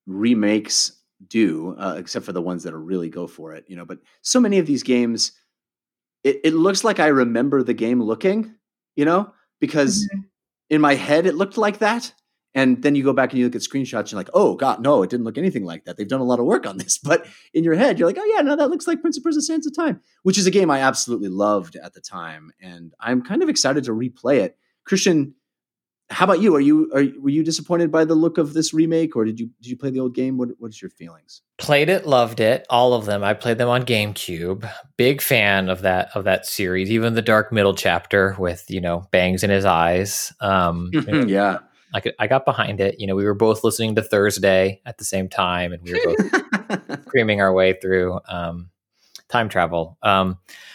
remakes do, uh, except for the ones that are really go for it, you know, but so many of these games, it, it looks like I remember the game looking, you know, because mm-hmm. in my head, it looked like that. And then you go back and you look at screenshots and you're like, oh God, no, it didn't look anything like that. They've done a lot of work on this, but in your head, you're like, oh yeah, no, that looks like Prince of Persia: Sands of Time, which is a game I absolutely loved at the time. And I'm kind of excited to replay it. Christian, how about you? Are you, are, were you disappointed by the look of this remake, or did you, did you play the old game? What, what's your feelings? Played it, loved it. All of them. I played them on GameCube. Big fan of that, of that series, even the Dark Middle chapter with, you know, bangs in his eyes. Um, yeah. I could, I got behind it. You know, we were both listening to Thursday at the same time, and we were both screaming our way through um, time travel. Um,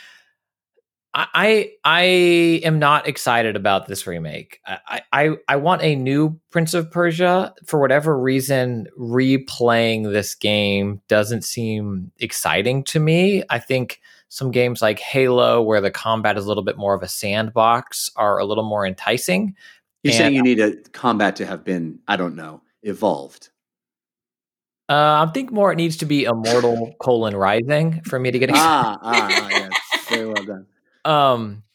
I I am not excited about this remake. I, I I want a new Prince of Persia. For whatever reason, replaying this game doesn't seem exciting to me. I think some games like Halo, where the combat is a little bit more of a sandbox, are a little more enticing. You're and, saying you need a combat to have been, I don't know, evolved. Uh, I think more it needs to be Immortal colon Rising for me to get excited. ah, ah, ah, yes. Very well done. Um,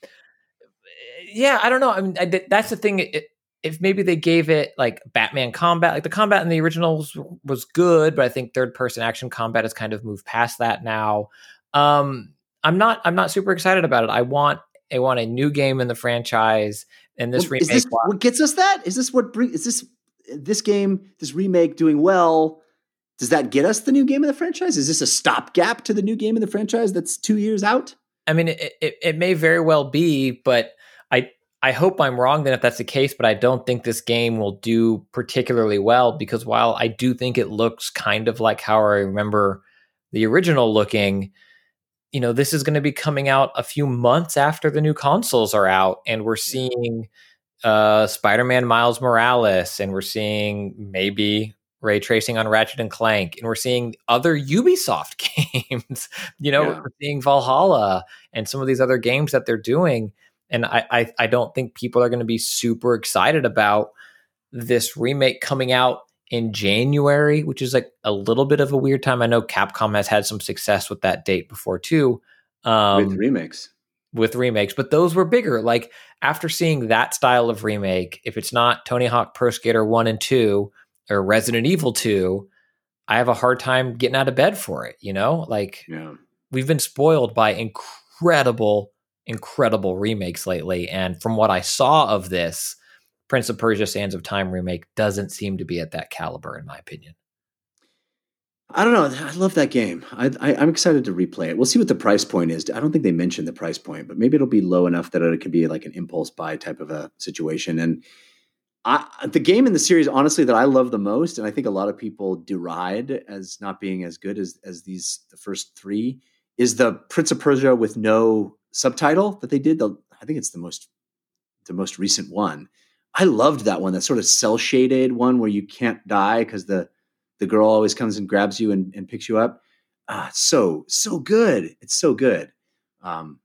yeah, I don't know. I mean, I, that's the thing. It, if maybe they gave it like Batman combat, like the combat in the originals was good, but I think third person action combat has kind of moved past that now. Um, I'm not, I'm not super excited about it. I want, I want a new game in the franchise, and this well, remake. Is this what gets us that? Is this what bring? Is this this game, this remake doing well? Does that get us the new game in the franchise? Is this a stopgap to the new game in the franchise that's two years out? I mean, it, it, it may very well be, but I I hope I'm wrong then if that's the case, but I don't think this game will do particularly well, because while I do think it looks kind of like how I remember the original looking, you know, this is going to be coming out a few months after the new consoles are out, and we're seeing uh, Spider-Man Miles Morales, and we're seeing maybe ray tracing on Ratchet and Clank, and we're seeing other Ubisoft games, you know, yeah. We're seeing Valhalla and some of these other games that they're doing. And I, I, I don't think people are going to be super excited about this remake coming out in January, which is like a little bit of a weird time. I know Capcom has had some success with that date before too. Um, with remakes. With remakes, but those were bigger. Like after seeing that style of remake, if it's not Tony Hawk Pro Skater one and two or Resident Evil two, I have a hard time getting out of bed for it. You know, like yeah. We've been spoiled by incredible, incredible remakes lately. And from what I saw of this, Prince of Persia: Sands of Time remake doesn't seem to be at that caliber, in my opinion. I don't know. I love that game. I, I, I'm excited to replay it. We'll see what the price point is. I don't think they mentioned the price point, but maybe it'll be low enough that it could be like an impulse buy type of a situation. And I, the game in the series, honestly, that I love the most, and I think a lot of people deride as not being as good as as these the first three, is the Prince of Persia with no subtitle that they did. The, I think it's the most the most recent one. I loved that one, that sort of cell shaded one where you can't die because the the girl always comes and grabs you and, and picks you up. Ah, so so good. It's so good. Um,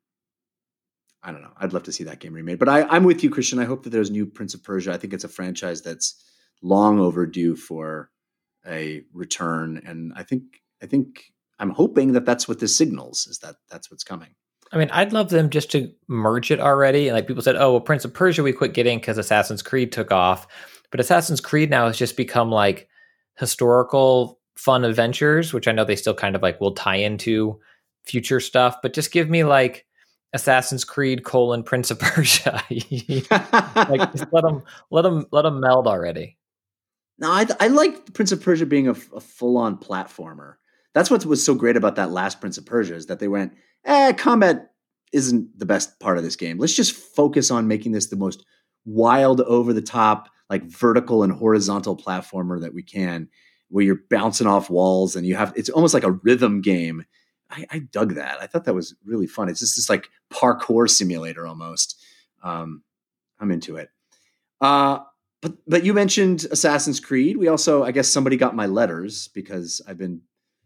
I don't know. I'd love to see that game remade. But I, I'm with you, Christian. I hope that there's new Prince of Persia. I think it's a franchise that's long overdue for a return, and I think I think I'm hoping that that's what this signals, is that that's what's coming. I mean, I'd love them just to merge it already. And like people said, oh, well, Prince of Persia we quit getting because Assassin's Creed took off. But Assassin's Creed now has just become like historical fun adventures, which I know they still kind of like will tie into future stuff. But just give me like Assassin's Creed colon Prince of Persia. Like just let them let them let them meld already. No, I I like Prince of Persia being a, a full on platformer. That's what was so great about that last Prince of Persia, is that they went, eh, combat isn't the best part of this game. Let's just focus on making this the most wild, over the top, like vertical and horizontal platformer that we can, where you're bouncing off walls and you have, it's almost like a rhythm game. I, I dug that. I thought that was really fun. It's just this like parkour simulator almost. Um, I'm into it. Uh, but, but you mentioned Assassin's Creed. We also, I guess somebody got my letters because I've been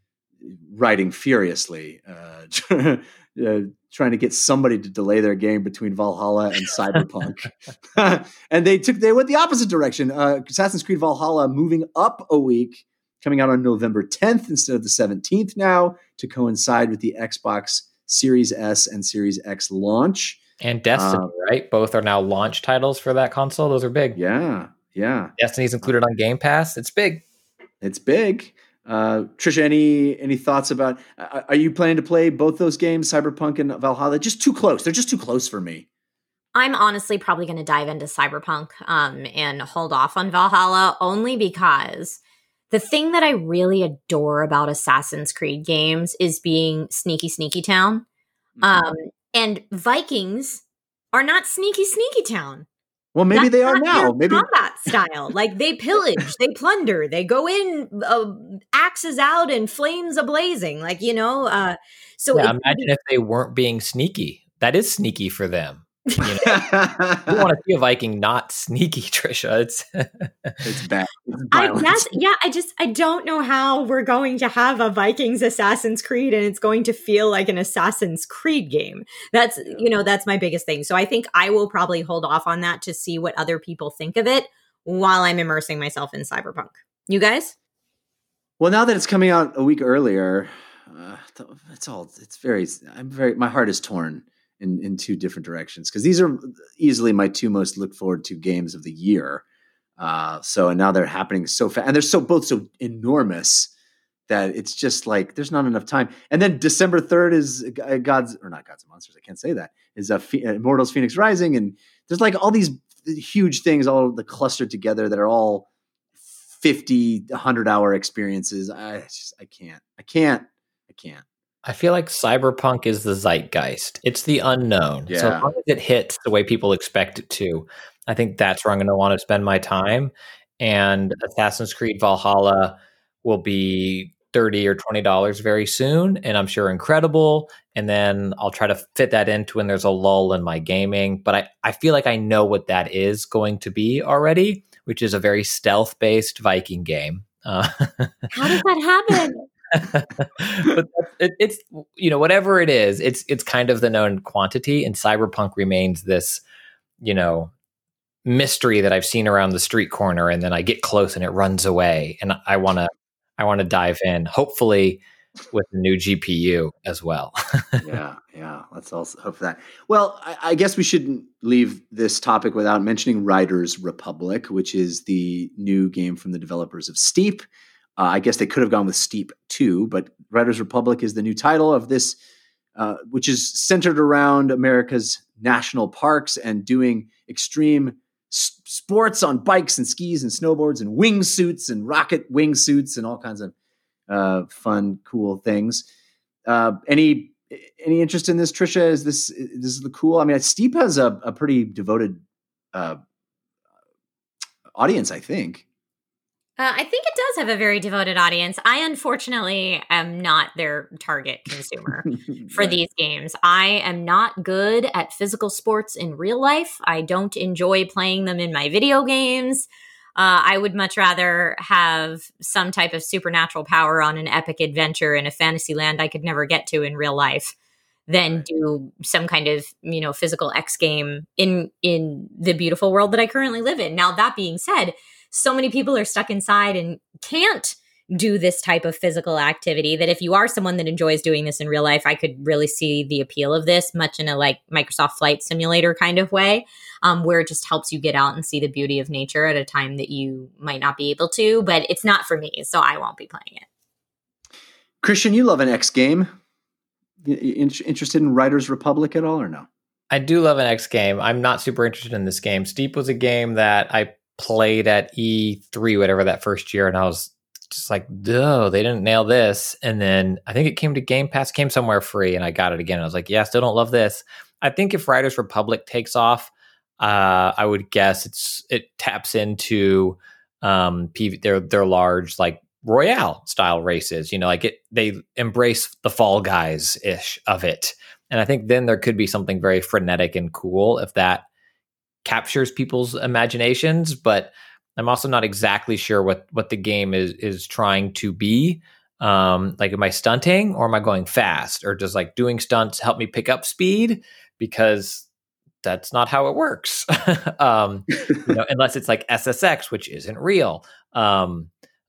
writing furiously, uh, uh, trying to get somebody to delay their game between Valhalla and Cyberpunk. And they took, they went the opposite direction. Uh, Assassin's Creed Valhalla moving up a week coming out on November tenth instead of the seventeenth now to coincide with the Xbox Series S and Series X launch. And Destiny, Uh, right? Both are now launch titles for that console. Those are big. Yeah, yeah. Destiny's included on Game Pass. It's big. It's big. Uh, Trisha, any any thoughts about? Uh, are you planning to play both those games, Cyberpunk and Valhalla? Just too close. They're just too close for me. I'm honestly probably going to dive into Cyberpunk um, and hold off on Valhalla only because the thing that I really adore about Assassin's Creed games is being sneaky, sneaky town. Um, and Vikings are not sneaky, sneaky town. Well, maybe That's they are not now. their Maybe combat style. Like they pillage, they plunder, they go in, uh, axes out and flames ablazing. Like you know. Uh, so Yeah, it- imagine if they weren't being sneaky. That is sneaky for them. You know? You want to see a Viking not sneaky, Trisha. It's it's bad. It's I violent. guess, yeah, I just, I don't know how we're going to have a Vikings Assassin's Creed and it's going to feel like an Assassin's Creed game. That's, you know, that's my biggest thing. So I think I will probably hold off on that to see what other people think of it while I'm immersing myself in Cyberpunk. You guys? Well, now that it's coming out a week earlier, uh, it's all, it's very, I'm very, my heart is torn in, in two different directions because these are easily my two most looked forward to games of the year. Uh, so, and now they're happening so fast and they're so both so enormous that it's just like, there's not enough time. And then December third is God's, or not Gods and Monsters. I can't say that is a Fe- Immortals Phoenix Rising. And there's like all these huge things, all the clustered together that are all fifty, one hundred hour experiences. I just, I can't, I can't, I can't. I feel like Cyberpunk is the zeitgeist. It's the unknown. Yeah. So as long as it hits the way people expect it to, I think that's where I'm going to want to spend my time. And Assassin's Creed Valhalla will be thirty or twenty dollars very soon, and I'm sure incredible. And then I'll try to fit that into when there's a lull in my gaming. But I, I feel like I know what that is going to be already, which is a very stealth-based Viking game. Uh, How does that happen? but it, it's, you know, whatever it is, it's it's kind of the known quantity, and Cyberpunk remains this, you know, mystery that I've seen around the street corner, and then I get close and it runs away, and I want to I want to dive in, hopefully with the new G P U as well. yeah, yeah. Let's also hope for that. Well, I, I guess we shouldn't leave this topic without mentioning Riders Republic, which is the new game from the developers of Steep. Uh, I guess they could have gone with Steep two, but Riders Republic is the new title of this, uh, which is centered around America's national parks and doing extreme s- sports on bikes and skis and snowboards and wingsuits and rocket wingsuits and all kinds of uh, fun, cool things. Uh, any any interest in this, Trisha? Is this is this the cool? I mean, Steep has a, a pretty devoted uh, audience, I think. Uh, I think it does have a very devoted audience. I unfortunately am not their target consumer for Right. these games. I am not good at physical sports in real life. I don't enjoy playing them in my video games. Uh, I would much rather have some type of supernatural power on an epic adventure in a fantasy land I could never get to in real life than do some kind of, you know, physical X game in in the beautiful world that I currently live in. Now, that being said, so many people are stuck inside and can't do this type of physical activity that if you are someone that enjoys doing this in real life, I could really see the appeal of this, much in a like Microsoft Flight Simulator kind of way, um, where it just helps you get out and see the beauty of nature at a time that you might not be able to. But it's not for me, so I won't be playing it. Christian, you love an X game. You- you in- interested in Riders Republic at all or no? I do love an X game. I'm not super interested in this game. Steep was a game that I played at E three, whatever, that first year, and I was just like, no, they didn't nail this. And then I think it came to Game Pass, came somewhere free, and I got it again. I was like, yeah, still don't love this. I think if Riders Republic takes off, uh, I would guess it's it taps into um, P V, their their large like Royale style races. You know, like it they embrace the Fall Guys ish of it, and I think then there could be something very frenetic and cool if that captures people's imaginations. But I'm also not exactly sure what what the game is is trying to be. Um, like, am I stunting or am I going fast, or does like doing stunts help me pick up speed? Because that's not how it works. um, you know, unless it's like S S X, which isn't real. Um, I,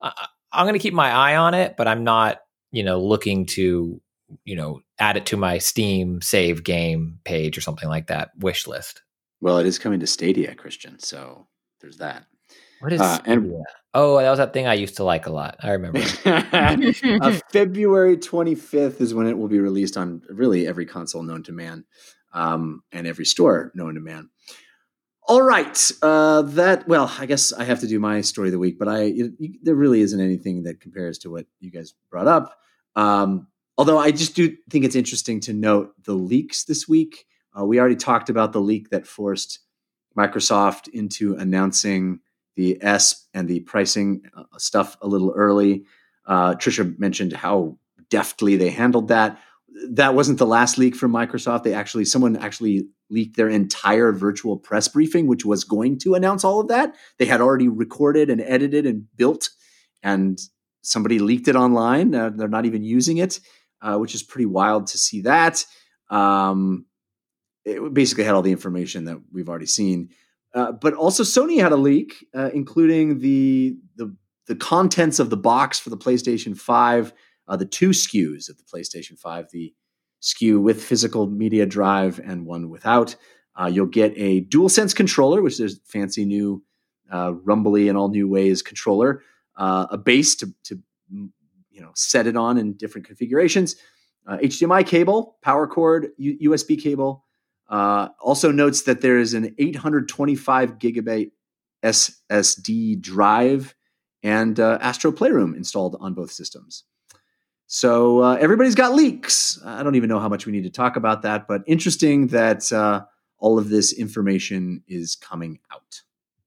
I'm going to keep my eye on it, but I'm not, you know, looking to, you know, add it to my Steam save game page or something like that wish list. Well, it is coming to Stadia, Christian. So there's that. What is Uh, and Stadia? Oh, that was that thing I used to like a lot. I remember. uh, February twenty-fifth is when it will be released on really every console known to man, um, and every store known to man. All right, uh, that well, I guess I have to do my story of the week, but I it, there really isn't anything that compares to what you guys brought up. Um, although I just do think it's interesting to note the leaks this week. Uh, we already talked about the leak that forced Microsoft into announcing the S and the pricing uh, stuff a little early. Uh, Trisha mentioned how deftly they handled that. That wasn't the last leak from Microsoft. They actually, someone actually leaked their entire virtual press briefing, which was going to announce all of that. They had already recorded and edited and built, and somebody leaked it online. Uh, they're not even using it, uh, which is pretty wild to see that. Um, it basically had all the information that we've already seen. Uh, but also Sony had a leak, uh, including the, the the contents of the box for the PlayStation five, uh, the two S K Us of the PlayStation five, the S K U with physical media drive and one without. Uh, you'll get a DualSense controller, which is a fancy new, uh, rumbly and all new ways controller, uh, a base to, to you know set it on in different configurations, uh, H D M I cable, power cord, U- USB cable. Uh, also notes that there is an eight hundred twenty-five gigabyte S S D drive and uh, Astro Playroom installed on both systems. So uh, everybody's got leaks. I don't even know how much we need to talk about that, but interesting that uh, all of this information is coming out.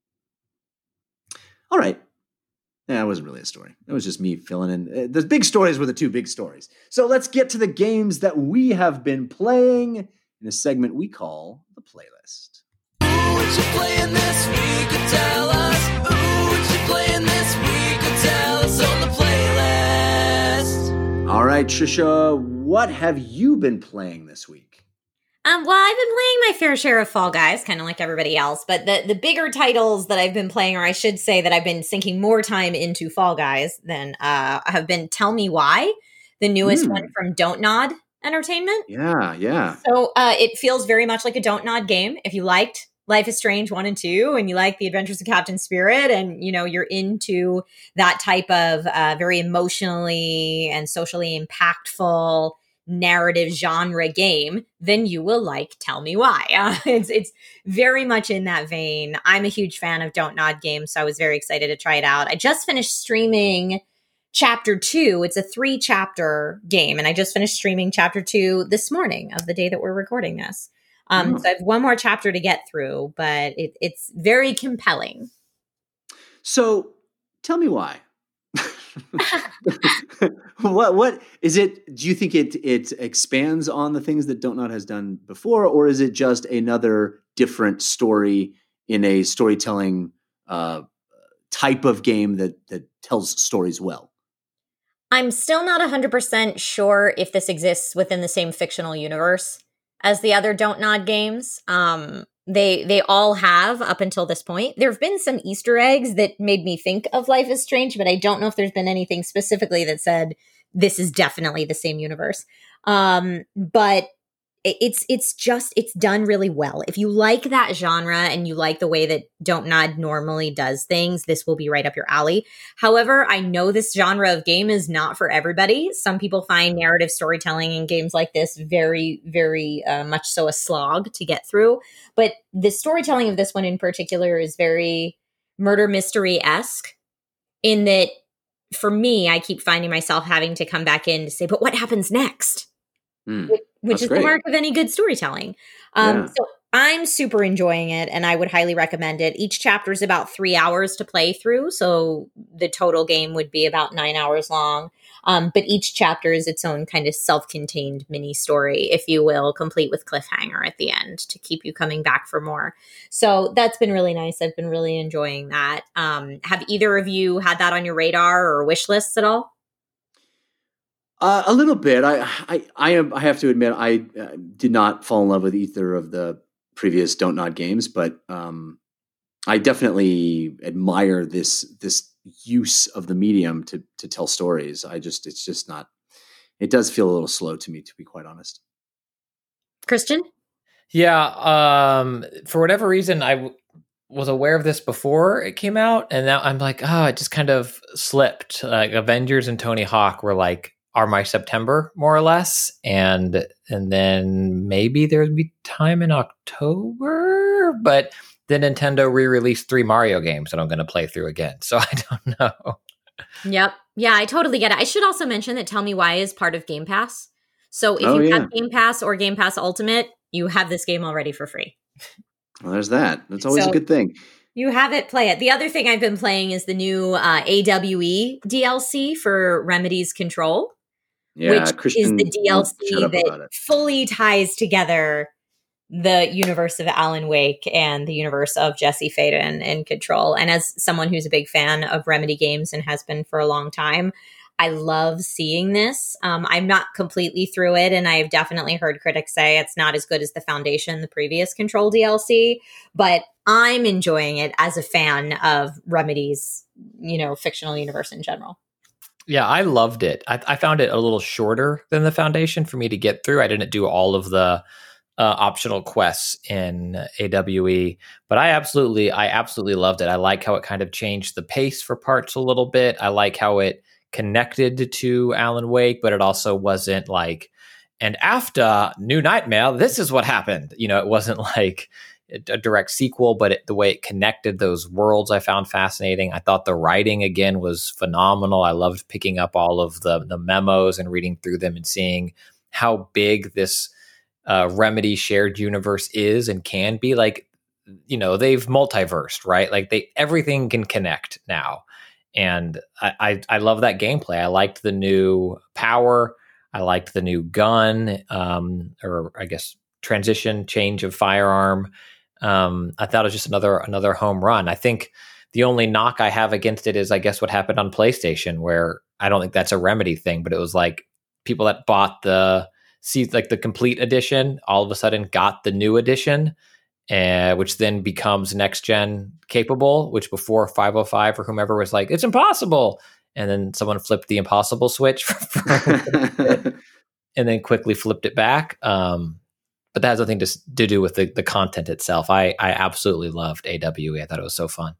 All right. Yeah, it wasn't really a story. It was just me filling in. The big stories were the two big stories. So let's get to the games that we have been playing in a segment we call the playlist. Ooh, what you playing this week? Tell us. Ooh, what you playing this week? Tell us on the playlist. All right, Trisha, what have you been playing this week? Um, well, I've been playing my fair share of Fall Guys, kind of like everybody else. But the, the bigger titles that I've been playing, or I should say that I've been sinking more time into Fall Guys than uh, have been Tell Me Why, the newest Mm. one from Don't Nod Entertainment. Yeah, yeah. So uh, it feels very much like a Don't Nod game. If you liked Life is Strange one and two, and you like The Adventures of Captain Spirit, and you know you're into that type of uh, very emotionally and socially impactful narrative genre game, then you will like Tell Me Why. Uh, it's it's very much in that vein. I'm a huge fan of Don't Nod games, so I was very excited to try it out. I just finished streaming chapter two. It's a three chapter game, and I just finished streaming chapter two this morning of the day that we're recording this. Um, Oh. So I have one more chapter to get through, but it, it's very compelling. So tell me why. what what is it? Do you think it it expands on the things that Don't Nod has done before, or is it just another different story in a storytelling uh, type of game that that tells stories well? I'm still not one hundred percent sure if this exists within the same fictional universe as the other Don't Nod games. Um, they they all have up until this point. There have been some Easter eggs that made me think of Life is Strange, but I don't know if there's been anything specifically that said this is definitely the same universe. Um, but it- it's it's just it's done really well. If you like that genre and you like the way that Don't Nod normally does things, this will be right up your alley. However, I know this genre of game is not for everybody. Some people find narrative storytelling in games like this very, very uh, much so a slog to get through. But the storytelling of this one in particular is very murder mystery-esque in that, for me, I keep finding myself having to come back in to say, but what happens next? Hmm. Which That's is great. the mark of any good storytelling. Um, Yeah. So I'm super enjoying it, and I would highly recommend it. Each chapter is about three hours to play through, so the total game would be about nine hours long. Um, but each chapter is its own kind of self-contained mini story, if you will, complete with cliffhanger at the end to keep you coming back for more. So that's been really nice. I've been really enjoying that. Um, have either of you had that on your radar or wish lists at all? Uh, a little bit. I, I, I am. I have to admit, I uh, did not fall in love with either of the previous Don't Nod games, but um, I definitely admire this this use of the medium to to tell stories. I just it's just not. It does feel a little slow to me, to be quite honest. Christian? Yeah, um, for whatever reason, I w- was aware of this before it came out, and now I'm like, oh, it just kind of slipped. Like Avengers and Tony Hawk were like, are my September more or less, and and then maybe there'd be time in October, but then Nintendo re-released three Mario games that I'm going to play through again, so I don't know. Yep. Yeah, I totally get it. I should also mention that Tell Me Why is part of Game Pass. So if Oh, you yeah. have Game Pass or Game Pass Ultimate, you have this game already for free. Well, there's that. That's always So- a good thing. You have it, play it. The other thing I've been playing is the new uh, A W E D L C for Remedy's Control, Yeah, which Christian is the D L won't C shut up about that it. fully ties together the universe of Alan Wake and the universe of Jesse Faden in Control. And as someone who's a big fan of Remedy games and has been for a long time, I love seeing this. Um, I'm not completely through it, and I've definitely heard critics say it's not as good as the Foundation, the previous Control D L C, but I'm enjoying it as a fan of Remedy's, you know, fictional universe in general. Yeah, I loved it. I, I found it a little shorter than the Foundation for me to get through. I didn't do all of the uh, optional quests in A W E, but I absolutely, I absolutely loved it. I like how it kind of changed the pace for parts a little bit. I like how it connected to Alan Wake, but it also wasn't like, and after New Nightmare, this is what happened. You know, it wasn't like a direct sequel, but it, the way it connected those worlds I found fascinating. I thought the writing again was phenomenal. I loved picking up all of the the memos and reading through them and seeing how big this uh, Remedy shared universe is and can be. Like, you know, they've multiversed, right? Like they everything can connect now. And I, I, I love that gameplay. I liked the new power. I liked the new gun, um, or I guess transition change of firearm. Um, I thought it was just another another home run. I think the only knock I have against it is, I guess, what happened on PlayStation, where I don't think that's a Remedy thing, but it was like people that bought the see like the complete edition all of a sudden got the new edition. Uh, which then becomes next gen capable, which before five oh five or whomever was like, it's impossible. And then someone flipped the impossible switch and then quickly flipped it back. Um, but that has nothing to, to do with the, the content itself. I, I absolutely loved A W E. I thought it was so fun.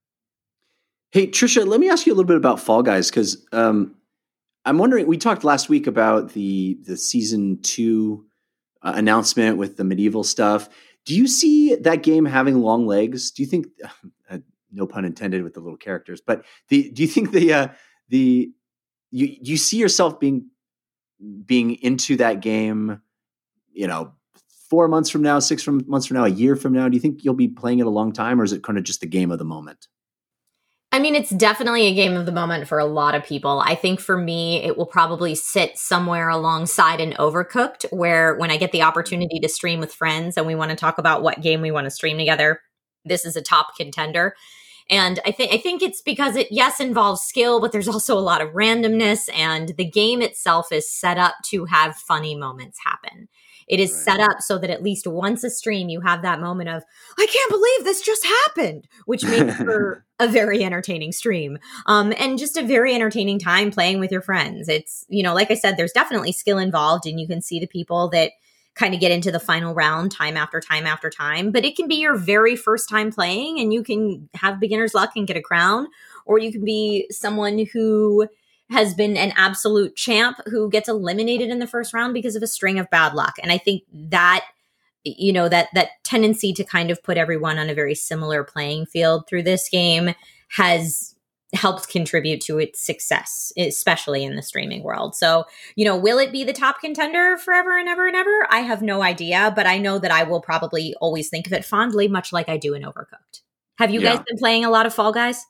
Hey, Trisha, let me ask you a little bit about Fall Guys, because um, I'm wondering, we talked last week about the, the season two uh, announcement with the medieval stuff. Do you see that game having long legs? Do you think, uh, no pun intended with the little characters, but the, do you think the uh, the you do you see yourself being being into that game? You know, four months from now, six from, months from now, a year from now. Do you think you'll be playing it a long time, or is it kind of just the game of the moment? I mean, it's definitely a game of the moment for a lot of people. I think for me, it will probably sit somewhere alongside an Overcooked, where when I get the opportunity to stream with friends and we want to talk about what game we want to stream together, this is a top contender. And I think I think it's because it, yes, involves skill, but there's also a lot of randomness, and the game itself is set up to have funny moments happen. It is Right. set up so that at least once a stream, you have that moment of, I can't believe this just happened, which makes for a very entertaining stream. Um, and just a very entertaining time playing with your friends. It's, you know, like I said, there's definitely skill involved, and you can see the people that kind of get into the final round time after time after time. But it can be your very first time playing, and you can have beginner's luck and get a crown, or you can be someone who has been an absolute champ who gets eliminated in the first round because of a string of bad luck. And I think that, you know, that that tendency to kind of put everyone on a very similar playing field through this game has helped contribute to its success, especially in the streaming world. So, you know, will it be the top contender forever and ever and ever? I have no idea, but I know that I will probably always think of it fondly, much like I do in Overcooked. Have you Yeah. guys been playing a lot of Fall Guys?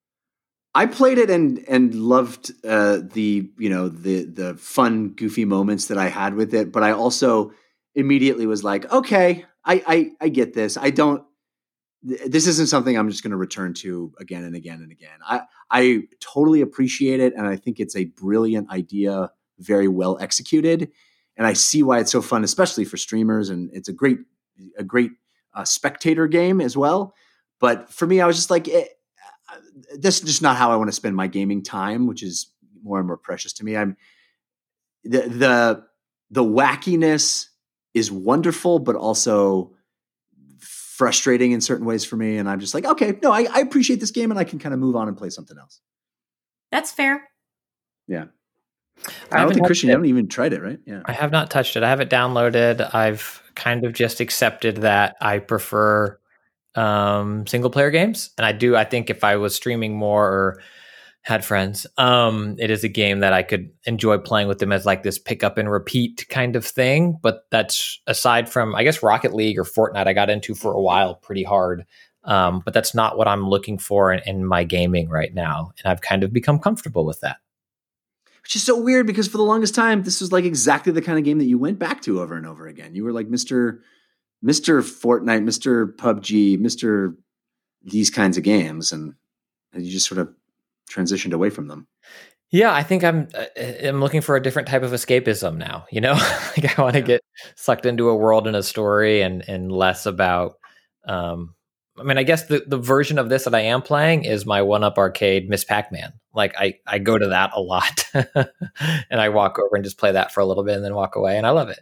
I played it and and loved uh, the you know the the fun goofy moments that I had with it, but I also immediately was like, okay, I I, I get this. I don't. Th- this isn't something I'm just going to return to again and again and again. I I totally appreciate it, and I think it's a brilliant idea, very well executed, and I see why it's so fun, especially for streamers. And it's a great a great uh, spectator game as well. But for me, I was just like. It, that's just not how I want to spend my gaming time, which is more and more precious to me. I'm the the the wackiness is wonderful, but also frustrating in certain ways for me. And I'm just like, okay, no, I, I appreciate this game, and I can kind of move on and play something else. That's fair. Yeah. I I, don't haven't think Christian, you touched it. haven't even tried it, right? Yeah. I have not touched it. I have it downloaded. I've kind of just accepted that I prefer um, single player games. And I do, I think if I was streaming more or had friends, um, it is a game that I could enjoy playing with them as like this pick up and repeat kind of thing. But that's aside from, I guess, Rocket League or Fortnite, I got into for a while pretty hard. Um, but that's not what I'm looking for in, in my gaming right now. And I've kind of become comfortable with that. Which is so weird because for the longest time, this was like exactly the kind of game that you went back to over and over again. You were like Mister Mister Fortnite, Mister P U B G, Mister these kinds of games. And you just sort of transitioned away from them. Yeah, I think I'm uh, I'm looking for a different type of escapism now, you know? Like I want to Yeah. get sucked into a world and a story and and less about um I mean, I guess the, the version of this that I am playing is my one-up arcade Miss Pac-Man. Like I, I go to that a lot and I walk over and just play that for a little bit and then walk away, and I love it.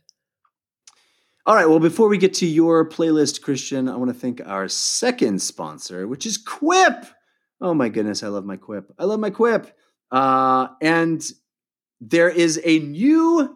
All right. Well, before we get to your playlist, Christian, I want to thank our second sponsor, which is Quip. Oh my goodness. I love my Quip. I love my Quip. Uh, and there is a new,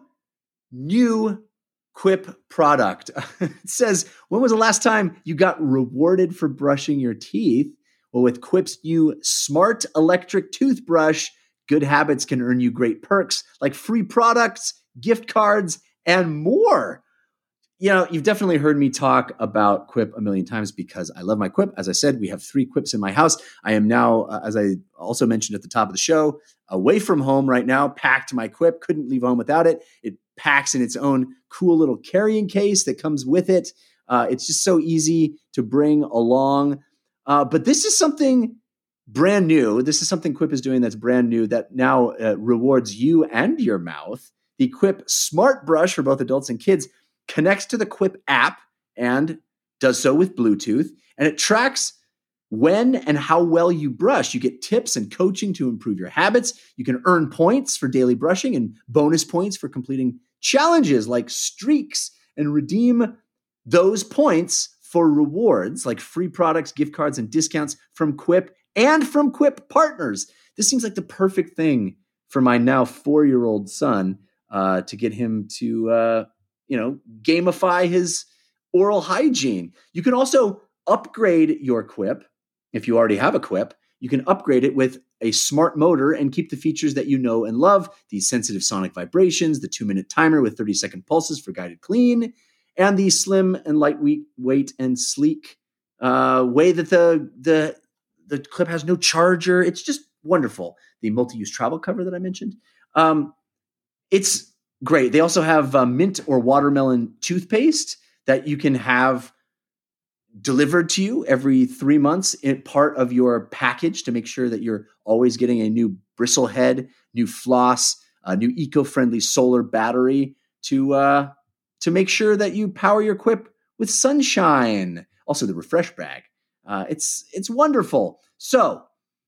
new Quip product. It says, when was the last time you got rewarded for brushing your teeth? Well, with Quip's new smart electric toothbrush, good habits can earn you great perks like free products, gift cards, and more. You know, you've definitely heard me talk about Quip a million times because I love my Quip. As I said, we have three Quips in my house. I am now, uh, as I also mentioned at the top of the show, away from home right now, packed my Quip. Couldn't leave home without it. It packs in its own cool little carrying case that comes with it. Uh, it's just so easy to bring along. Uh, but this is something brand new. This is something Quip is doing that's brand new that now uh, rewards you and your mouth. The Quip Smart Brush for both adults and kids connects to the Quip app and does so with Bluetooth. And it tracks when and how well you brush. You get tips and coaching to improve your habits. You can earn points for daily brushing and bonus points for completing challenges like streaks, and redeem those points for rewards like free products, gift cards, and discounts from Quip and from Quip partners. This seems like the perfect thing for my now four-year-old son uh, to get him to, uh, you know, gamify his oral hygiene. You can also upgrade your Quip. If you already have a Quip, you can upgrade it with a smart motor and keep the features that you know and love, these sensitive sonic vibrations, the two-minute timer with thirty-second pulses for guided clean, and the slim and lightweight weight and sleek uh, way that the, the, the Clip has no charger. It's just wonderful. The multi-use travel cover that I mentioned. Um, it's great. They also have uh, mint or watermelon toothpaste that you can have delivered to you every three months in part of your package to make sure that you're always getting a new bristle head, new floss, a new eco-friendly solar battery to uh, to make sure that you power your Quip with sunshine. Also, the refresh bag. Uh, it's it's wonderful. So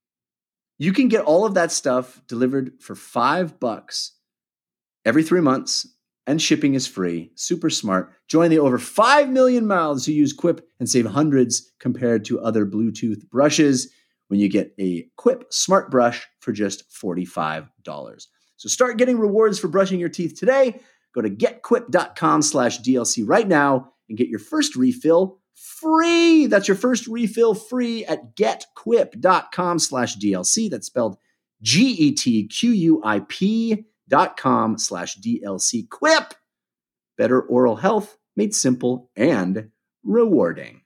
you can get all of that stuff delivered for five bucks every three months. And shipping is free. Super smart. Join the over five million mouths who use Quip and save hundreds compared to other Bluetooth brushes when you get a Quip Smart Brush for just forty-five dollars. So start getting rewards for brushing your teeth today. Go to getquip.com slash DLC right now and get your first refill free. That's your first refill free at getquip.com slash DLC. That's spelled G E T Q U I P dot com slash DLC. Quip. Better oral health made simple and rewarding.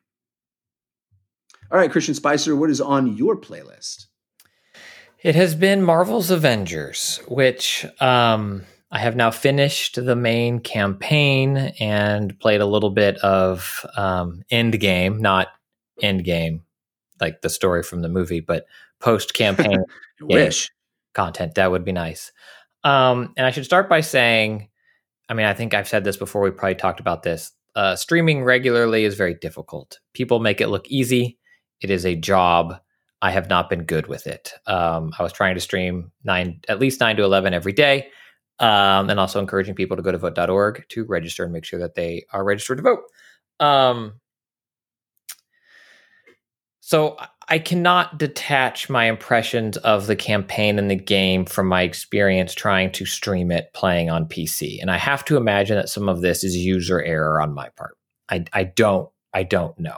All right, Christian Spicer, what is on your playlist? It has been Marvel's Avengers, which um, I have now finished the main campaign and played a little bit of um, Endgame, not Endgame, like the story from the movie, but post-campaign Wish content. That would be nice. Um, and I should start by saying, I mean, I think I've said this before. We probably talked about this. Uh, streaming regularly is very difficult. People make it look easy. It is a job. I have not been good with it. Um, I was trying to stream nine, at least nine to eleven every day, um, and also encouraging people to go to vote dot org to register and make sure that they are registered to vote. Um, so I cannot detach my impressions of the campaign and the game from my experience trying to stream it playing on P C. And I have to imagine that some of this is user error on my part. I, I don't, I don't know.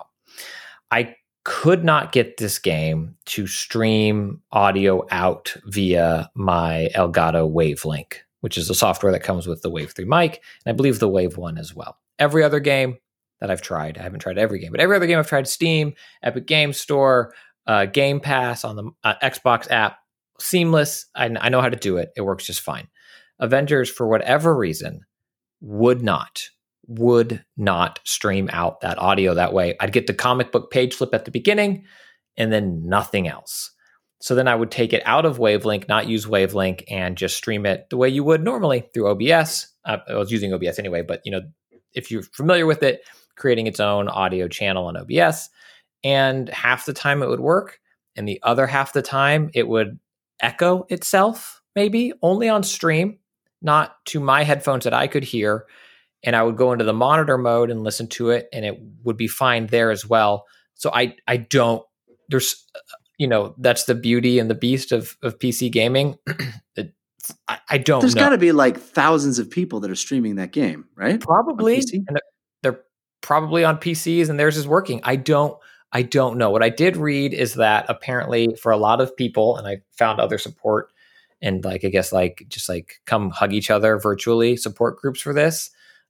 I could not get this game to stream audio out via my Elgato Wavelink, which is the software that comes with the Wave three mic, and I believe the Wave one as well. Every other game that I've tried, I haven't tried every game, but every other game I've tried, Steam, Epic Games Store, uh, Game Pass on the uh, Xbox app, seamless. I, I know how to do it. It works just fine. Avengers, for whatever reason, would not, would not stream out that audio that way. I'd get the comic book page flip at the beginning and then nothing else. So then I would take it out of Wavelink, not use Wavelink, and just stream it the way you would normally through O B S. Uh, I was using O B S anyway, but you know, if you're familiar with it, creating its own audio channel on O B S. And half the time it would work, and the other half the time it would echo itself, maybe only on stream, not to my headphones that I could hear. And I would go into the monitor mode and listen to it, and it would be fine there as well. So I, I don't, there's, you know, that's the beauty and the beast of, of P C gaming. it, I, I don't There's know. got to be like thousands of people that are streaming that game, right? Probably. On P C? And they're, they're probably on P Cs and theirs is working. I don't, I don't know. What I did read is that apparently for a lot of people, and I found other support and like, I guess like, just like come hug each other virtually support groups for this.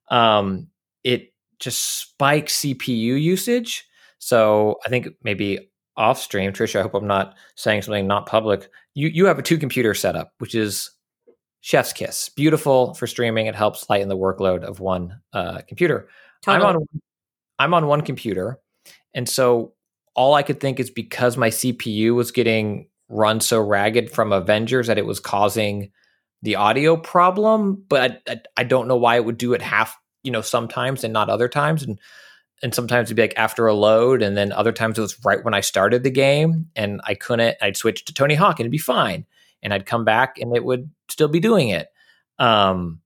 Um, it just spikes C P U usage. So I think maybe off stream, Trisha, I hope I'm not saying something not public. You, you have a two computer setup, which is chef's kiss. Beautiful for streaming. It helps lighten the workload of one uh, computer. Totally. I'm on, I'm on one computer. And so all I could think is because my C P U was getting run so ragged from Avengers that it was causing the audio problem, but I, I, I don't know why it would do it half, you know, sometimes and not other times. And, and sometimes it'd be like after a load. And then other times it was right when I started the game and I couldn't, I'd switch to Tony Hawk and it'd be fine. And I'd come back and it would still be doing it. Um,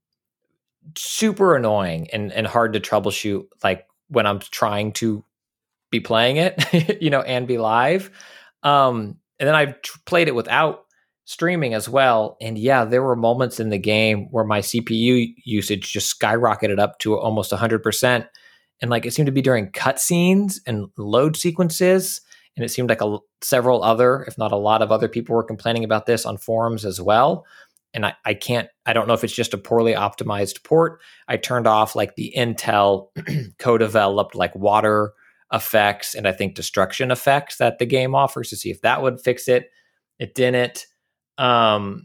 super annoying and, and hard to troubleshoot. Like when I'm trying to be playing it, you know, and be live. Um, and then I've tr- played it without streaming as well. And yeah, there were moments in the game where my C P U usage just skyrocketed up to almost one hundred percent. And like it seemed to be during cutscenes and load sequences. And it seemed like a, several other, if not a lot of other people were complaining about this on forums as well. And I, I can't, I don't know if it's just a poorly optimized port. I turned off like the Intel co-developed like water effects and I think destruction effects that the game offers to see if that would fix it. It didn't. Um,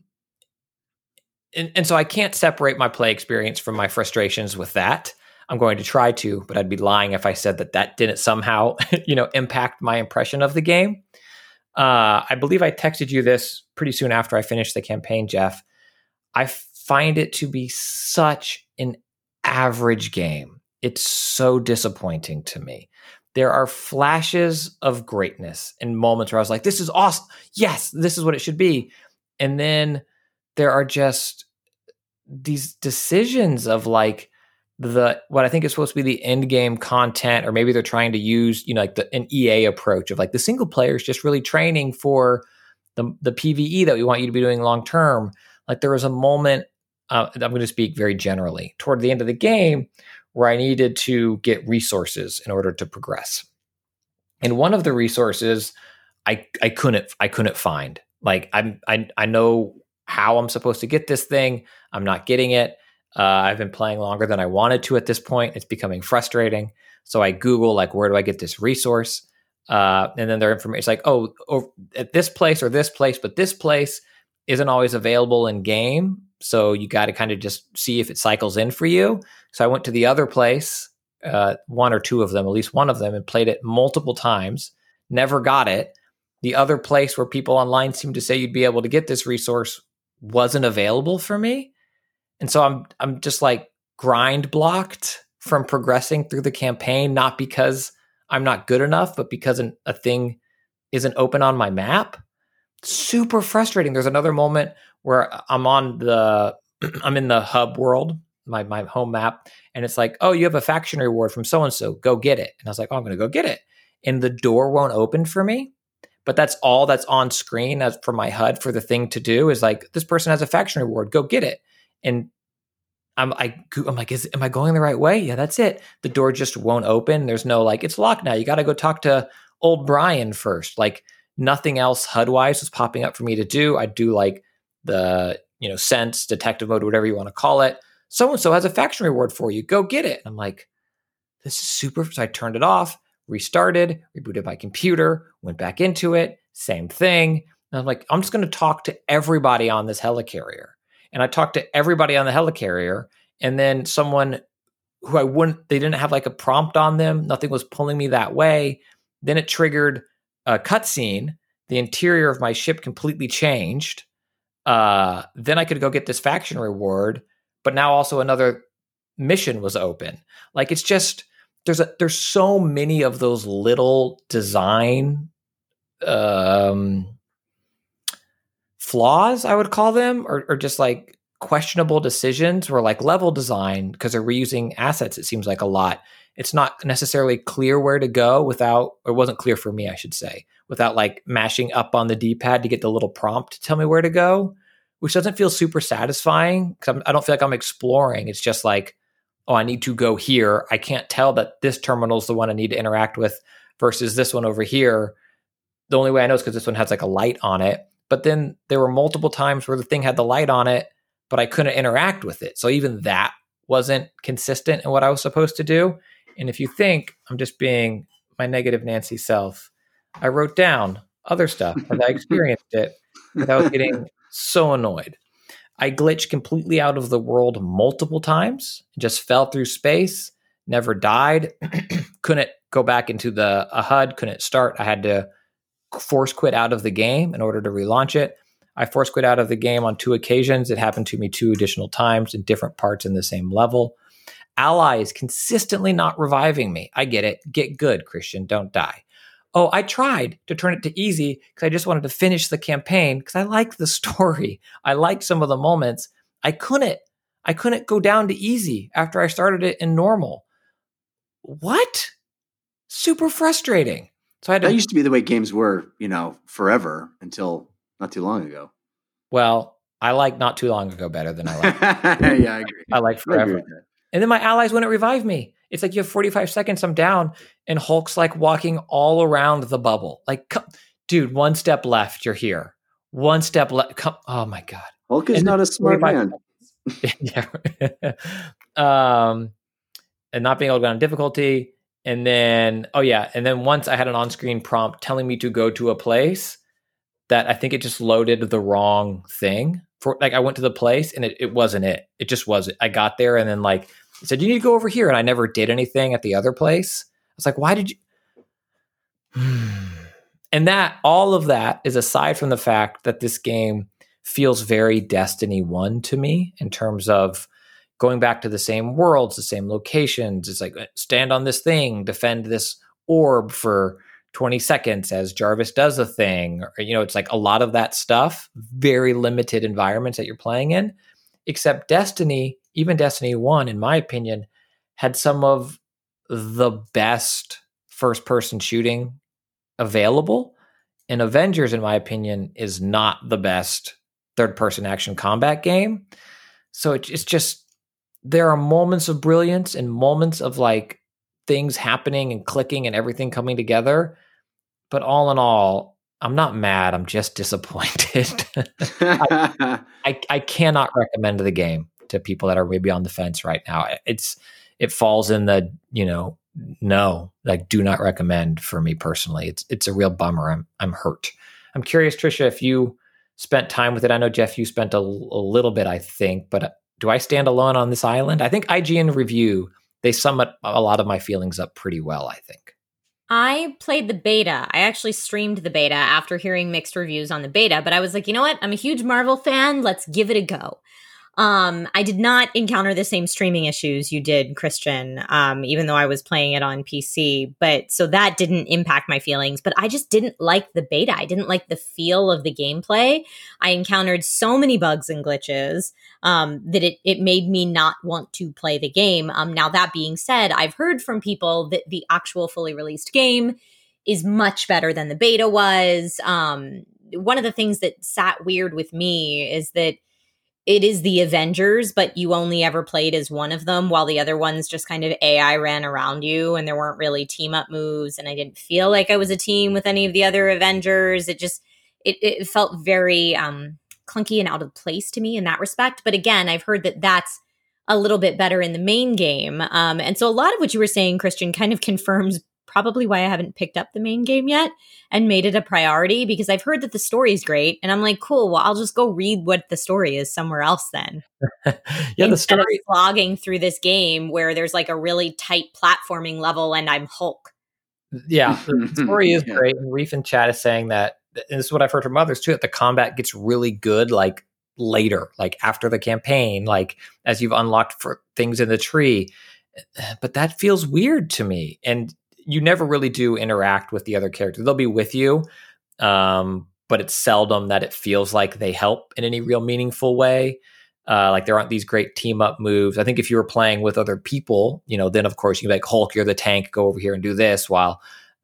and, and so I can't separate my play experience from my frustrations with that. I'm going to try to, but I'd be lying if I said that that didn't somehow, you know, impact my impression of the game. Uh, I believe I texted you this pretty soon after I finished the campaign, Jeff. I find it to be such an average game. It's so disappointing to me. There are flashes of greatness and moments where I was like, this is awesome. Yes, this is what it should be. And then there are just these decisions of like the, what I think is supposed to be the end game content, or maybe they're trying to use, you know, like the, an E A approach of like the single player is just really training for the, the P V E that we want you to be doing long term. Like there was a moment, uh, I'm going to speak very generally, toward the end of the game where I needed to get resources in order to progress. And one of the resources I I couldn't I couldn't find. Like I'm I I know how I'm supposed to get this thing. I'm not getting it. Uh, I've been playing longer than I wanted to at this point. It's becoming frustrating. So I Google like, where do I get this resource? Uh, and then their information, it's like, oh, oh, at this place or this place, but this place isn't always available in game. So you got to kind of just see if it cycles in for you. So I went to the other place, uh, one or two of them, at least one of them, and played it multiple times, never got it. The other place where people online seem to say you'd be able to get this resource wasn't available for me. And so I'm I'm just like grind blocked from progressing through the campaign, not because I'm not good enough, but because an, a thing isn't open on my map. Super frustrating. There's another moment where I'm on the, I'm in the hub world, my, my home map, and it's like, oh, you have a faction reward from so-and-so, go get it. And I was like, oh, I'm going to go get it. And the door won't open for me. But that's all that's on screen as for my H U D for the thing to do is like, this person has a faction reward, go get it. And I'm, I, I'm like, is, am I going the right way? Yeah, that's it. The door just won't open. There's no like, it's locked now. You got to go talk to old Brian first. Like nothing else H U D-wise was popping up for me to do. I do like the, you know, sense, detective mode, whatever you want to call it. So-and-so has a faction reward for you. Go get it. I'm like, this is super. So I turned it off, restarted, rebooted my computer, went back into it, same thing. And I'm like, I'm just going to talk to everybody on this helicarrier. And I talked to everybody on the helicarrier, and then someone who I wouldn't, they didn't have like a prompt on them. Nothing was pulling me that way. Then it triggered a cutscene. The interior of my ship completely changed. Uh, then I could go get this faction reward, but now also another mission was open. Like it's just, there's a, there's so many of those little design um, flaws, I would call them, or, or just like questionable decisions where like level design, because they're reusing assets, it seems like a lot. It's not necessarily clear where to go without, or it wasn't clear for me, I should say, without like mashing up on the D-pad to get the little prompt to tell me where to go, which doesn't feel super satisfying because I don't feel like I'm exploring. It's just like, oh, I need to go here. I can't tell that this terminal is the one I need to interact with versus this one over here. The only way I know is because this one has like a light on it. But then there were multiple times where the thing had the light on it, but I couldn't interact with it. So even that wasn't consistent in what I was supposed to do. And if you think I'm just being my negative Nancy self, I wrote down other stuff as I experienced it, and I was getting so annoyed. I glitched completely out of the world multiple times, just fell through space, never died, couldn't go back into the a H U D, couldn't start. I had to force quit out of the game in order to relaunch it. I force quit out of the game on two occasions. It happened to me two additional times in different parts in the same level. Allies consistently not reviving me. I get it. Get good, Christian. Don't die. Oh, I tried to turn it to easy because I just wanted to finish the campaign because I liked the story. I liked some of the moments. I couldn't. I couldn't go down to easy after I started it in normal. What? Super frustrating. So I had to, that used to be the way games were, you know, forever until not too long ago. Well, I like not too long ago better than I like. Yeah, I agree. I like forever. I and then my allies wouldn't revive me. It's like you have forty-five seconds, I'm down, and Hulk's like walking all around the bubble. Like, come, dude, one step left, you're here. One step left. Come, oh my God. Hulk is and not a smart man. Yeah. um, and not being able to go on difficulty. And then, oh yeah. And then once I had an on-screen prompt telling me to go to a place that I think it just loaded the wrong thing for, like I went to the place and it, it wasn't it. It just wasn't. I got there and then like, it said, you need to go over here. And I never did anything at the other place. I was like, why did you? And that, all of that is aside from the fact that this game feels very Destiny one to me in terms of going back to the same worlds, the same locations. It's like, stand on this thing, defend this orb for twenty seconds as Jarvis does a thing. Or, you know, it's like a lot of that stuff, very limited environments that you're playing in, except Destiny, even Destiny one, in my opinion, had some of the best first-person shooting available. And Avengers, in my opinion, is not the best third-person action combat game. So it, it's just, there are moments of brilliance and moments of like things happening and clicking and everything coming together. But all in all, I'm not mad. I'm just disappointed. I, I, I cannot recommend the game to people that are maybe on the fence right now. It's, it falls in the, you know, no, like do not recommend for me personally. It's, it's a real bummer. I'm, I'm hurt. I'm curious, Trisha, if you spent time with it. I know, Jeff, you spent a, a little bit, I think, but do I stand alone on this island? I think I G N Review, they sum up a lot of my feelings up pretty well, I think. I played the beta. I actually streamed the beta after hearing mixed reviews on the beta, but I was like, you know what? I'm a huge Marvel fan. Let's give it a go. Um, I did not encounter the same streaming issues you did, Christian, um, even though I was playing it on P C. But so that didn't impact my feelings. But I just didn't like the beta. I didn't like the feel of the gameplay. I encountered so many bugs and glitches um, that it, it made me not want to play the game. Um, now, that being said, I've heard from people that the actual fully released game is much better than the beta was. Um, one of the things that sat weird with me is that it is the Avengers, but you only ever played as one of them, while the other ones just kind of A I ran around you, and there weren't really team up moves. And I didn't feel like I was a team with any of the other Avengers. It just, it, it felt very um, clunky and out of place to me in that respect. But again, I've heard that that's a little bit better in the main game. Um, and so a lot of what you were saying, Christian, kind of confirms probably why I haven't picked up the main game yet and made it a priority, because I've heard that the story is great. And I'm like, cool, well, I'll just go read what the story is somewhere else then. yeah, the Instead story. of slogging through this game where there's like a really tight platforming level and I'm Hulk. Yeah, the story is Yeah. great. And Reef in chat is saying that, and this is what I've heard from others too, that the combat gets really good like later, like after the campaign, like as you've unlocked for things in the tree. But that feels weird to me. And you never really do interact with the other characters. They'll be with you, um, but it's seldom that it feels like they help in any real meaningful way. Uh, like there aren't these great team up moves. I think if you were playing with other people, you know, then of course you can be like, Hulk, you're the tank, go over here and do this, while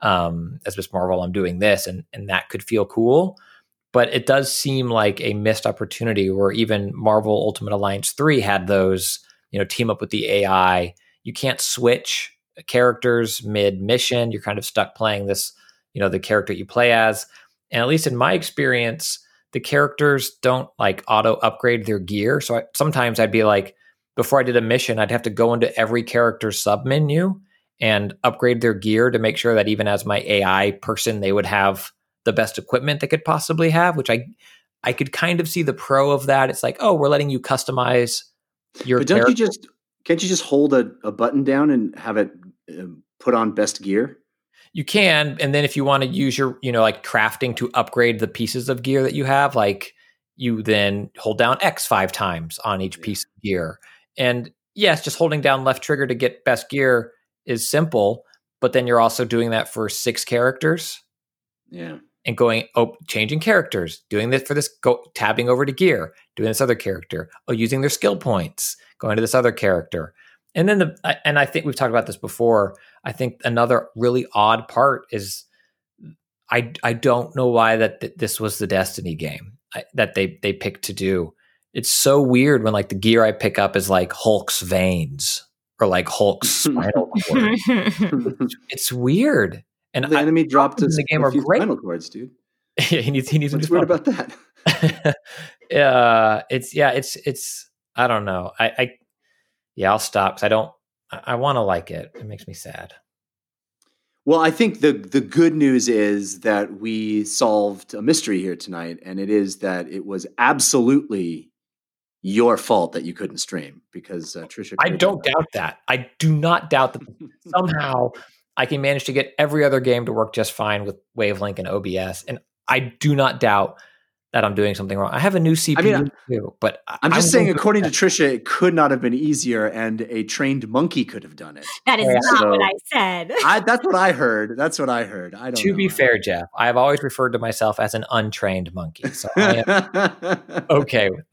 um, as Miz Marvel, I'm doing this, and and that could feel cool. But it does seem like a missed opportunity where even Marvel Ultimate Alliance three had those, you know, team up with the A I. You can't switch characters mid mission. You're kind of stuck playing this, you know, the character you play as. And at least in my experience, the characters don't like auto upgrade their gear. So I, sometimes I'd be like, before I did a mission, I'd have to go into every character's sub menu and upgrade their gear to make sure that even as my A I person, they would have the best equipment they could possibly have, which I, I could kind of see the pro of that. It's like, oh, we're letting you customize your But don't character. you just can't you just hold a, a button down and have it uh, put on best gear? You can, and then if you want to use your, you know, like crafting to upgrade the pieces of gear that you have, like you then hold down X five times on each Yeah. piece of gear. And yes, just holding down left trigger to get best gear is simple, but then you're also doing that for six characters Yeah. and going, oh, changing characters, doing this for this, go tabbing over to gear, doing this other character, oh, using their skill points, going to this other character. And then the, and I think we've talked about this before. I think another really odd part is I, I don't know why that th- this was the Destiny game I, that they, they picked to do. It's so weird when like the gear I pick up is like Hulk's veins or like Hulk's spinal cord. It's weird. And the I, enemy dropped in his the game a are few great. spinal cords, dude. he needs he needs What's to weird about that? uh it's yeah it's it's I don't know I I yeah I'll stop because I don't I, I want to like it. It makes me sad. Well, I think the the good news is that we solved a mystery here tonight, and it is that it was absolutely your fault that you couldn't stream because uh, Trisha. I don't doubt that. I do not doubt that somehow I can manage to get every other game to work just fine with Wavelink and O B S, and I do not doubt that I'm doing something wrong. I have a new C P U I mean, too, but I- I'm just I'm saying, going to- according to Trisha, it could not have been easier, and a trained monkey could have done it. That is Yeah. not So- what I said. I, that's what I heard. That's what I heard. I don't. to know. be fair, Jeff, I have always referred to myself as an untrained monkey, so I am okay with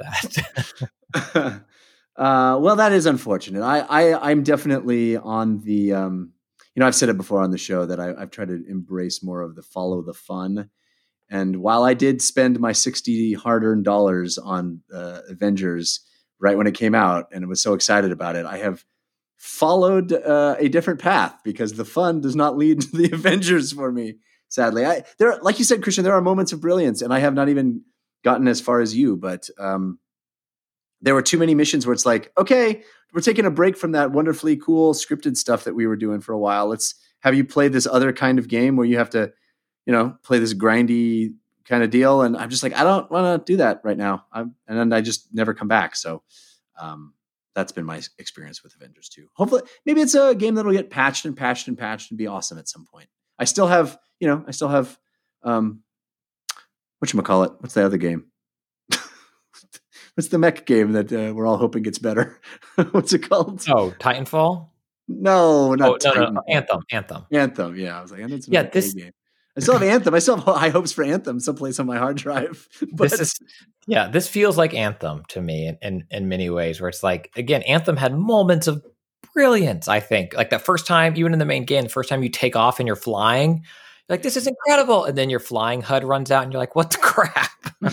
that. uh, well, that is unfortunate. I, I, I'm definitely on the. Um, you know, I've said it before on the show that I, I've tried to embrace more of the follow the fun. And while I did spend my sixty hard-earned dollars on uh, Avengers right when it came out, and I was so excited about it, I have followed uh, a different path because the fun does not lead to the Avengers for me. Sadly, I there, like you said, Christian, there are moments of brilliance, and I have not even gotten as far as you, but um, there were too many missions where it's like, okay, we're taking a break from that wonderfully cool scripted stuff that we were doing for a while. Let's have you play this other kind of game where you have to, you know, play this grindy kind of deal. And I'm just like, I don't want to do that right now. I'm, and then I just never come back. So um, that's been my experience with Avengers two. Hopefully, maybe it's a game that'll get patched and patched and patched and be awesome at some point. I still have, you know, I still have, um, whatchamacallit? What's the other game? what's the mech game that uh, we're all hoping gets better? What's it called? Oh, Titanfall? No, not Oh, no, no, Titan. no, Anthem, Anthem. Anthem. Yeah, I was like, I know it's Yeah, another this- game. I still have Anthem. I still have high hopes for Anthem someplace on my hard drive. But This is yeah, this feels like Anthem to me in, in in many ways, where it's like, again, Anthem had moments of brilliance. I think like that first time, even in the main game, the first time you take off and you're flying, you're like, this is incredible, and then your flying H U D runs out, and you're like, what the crap?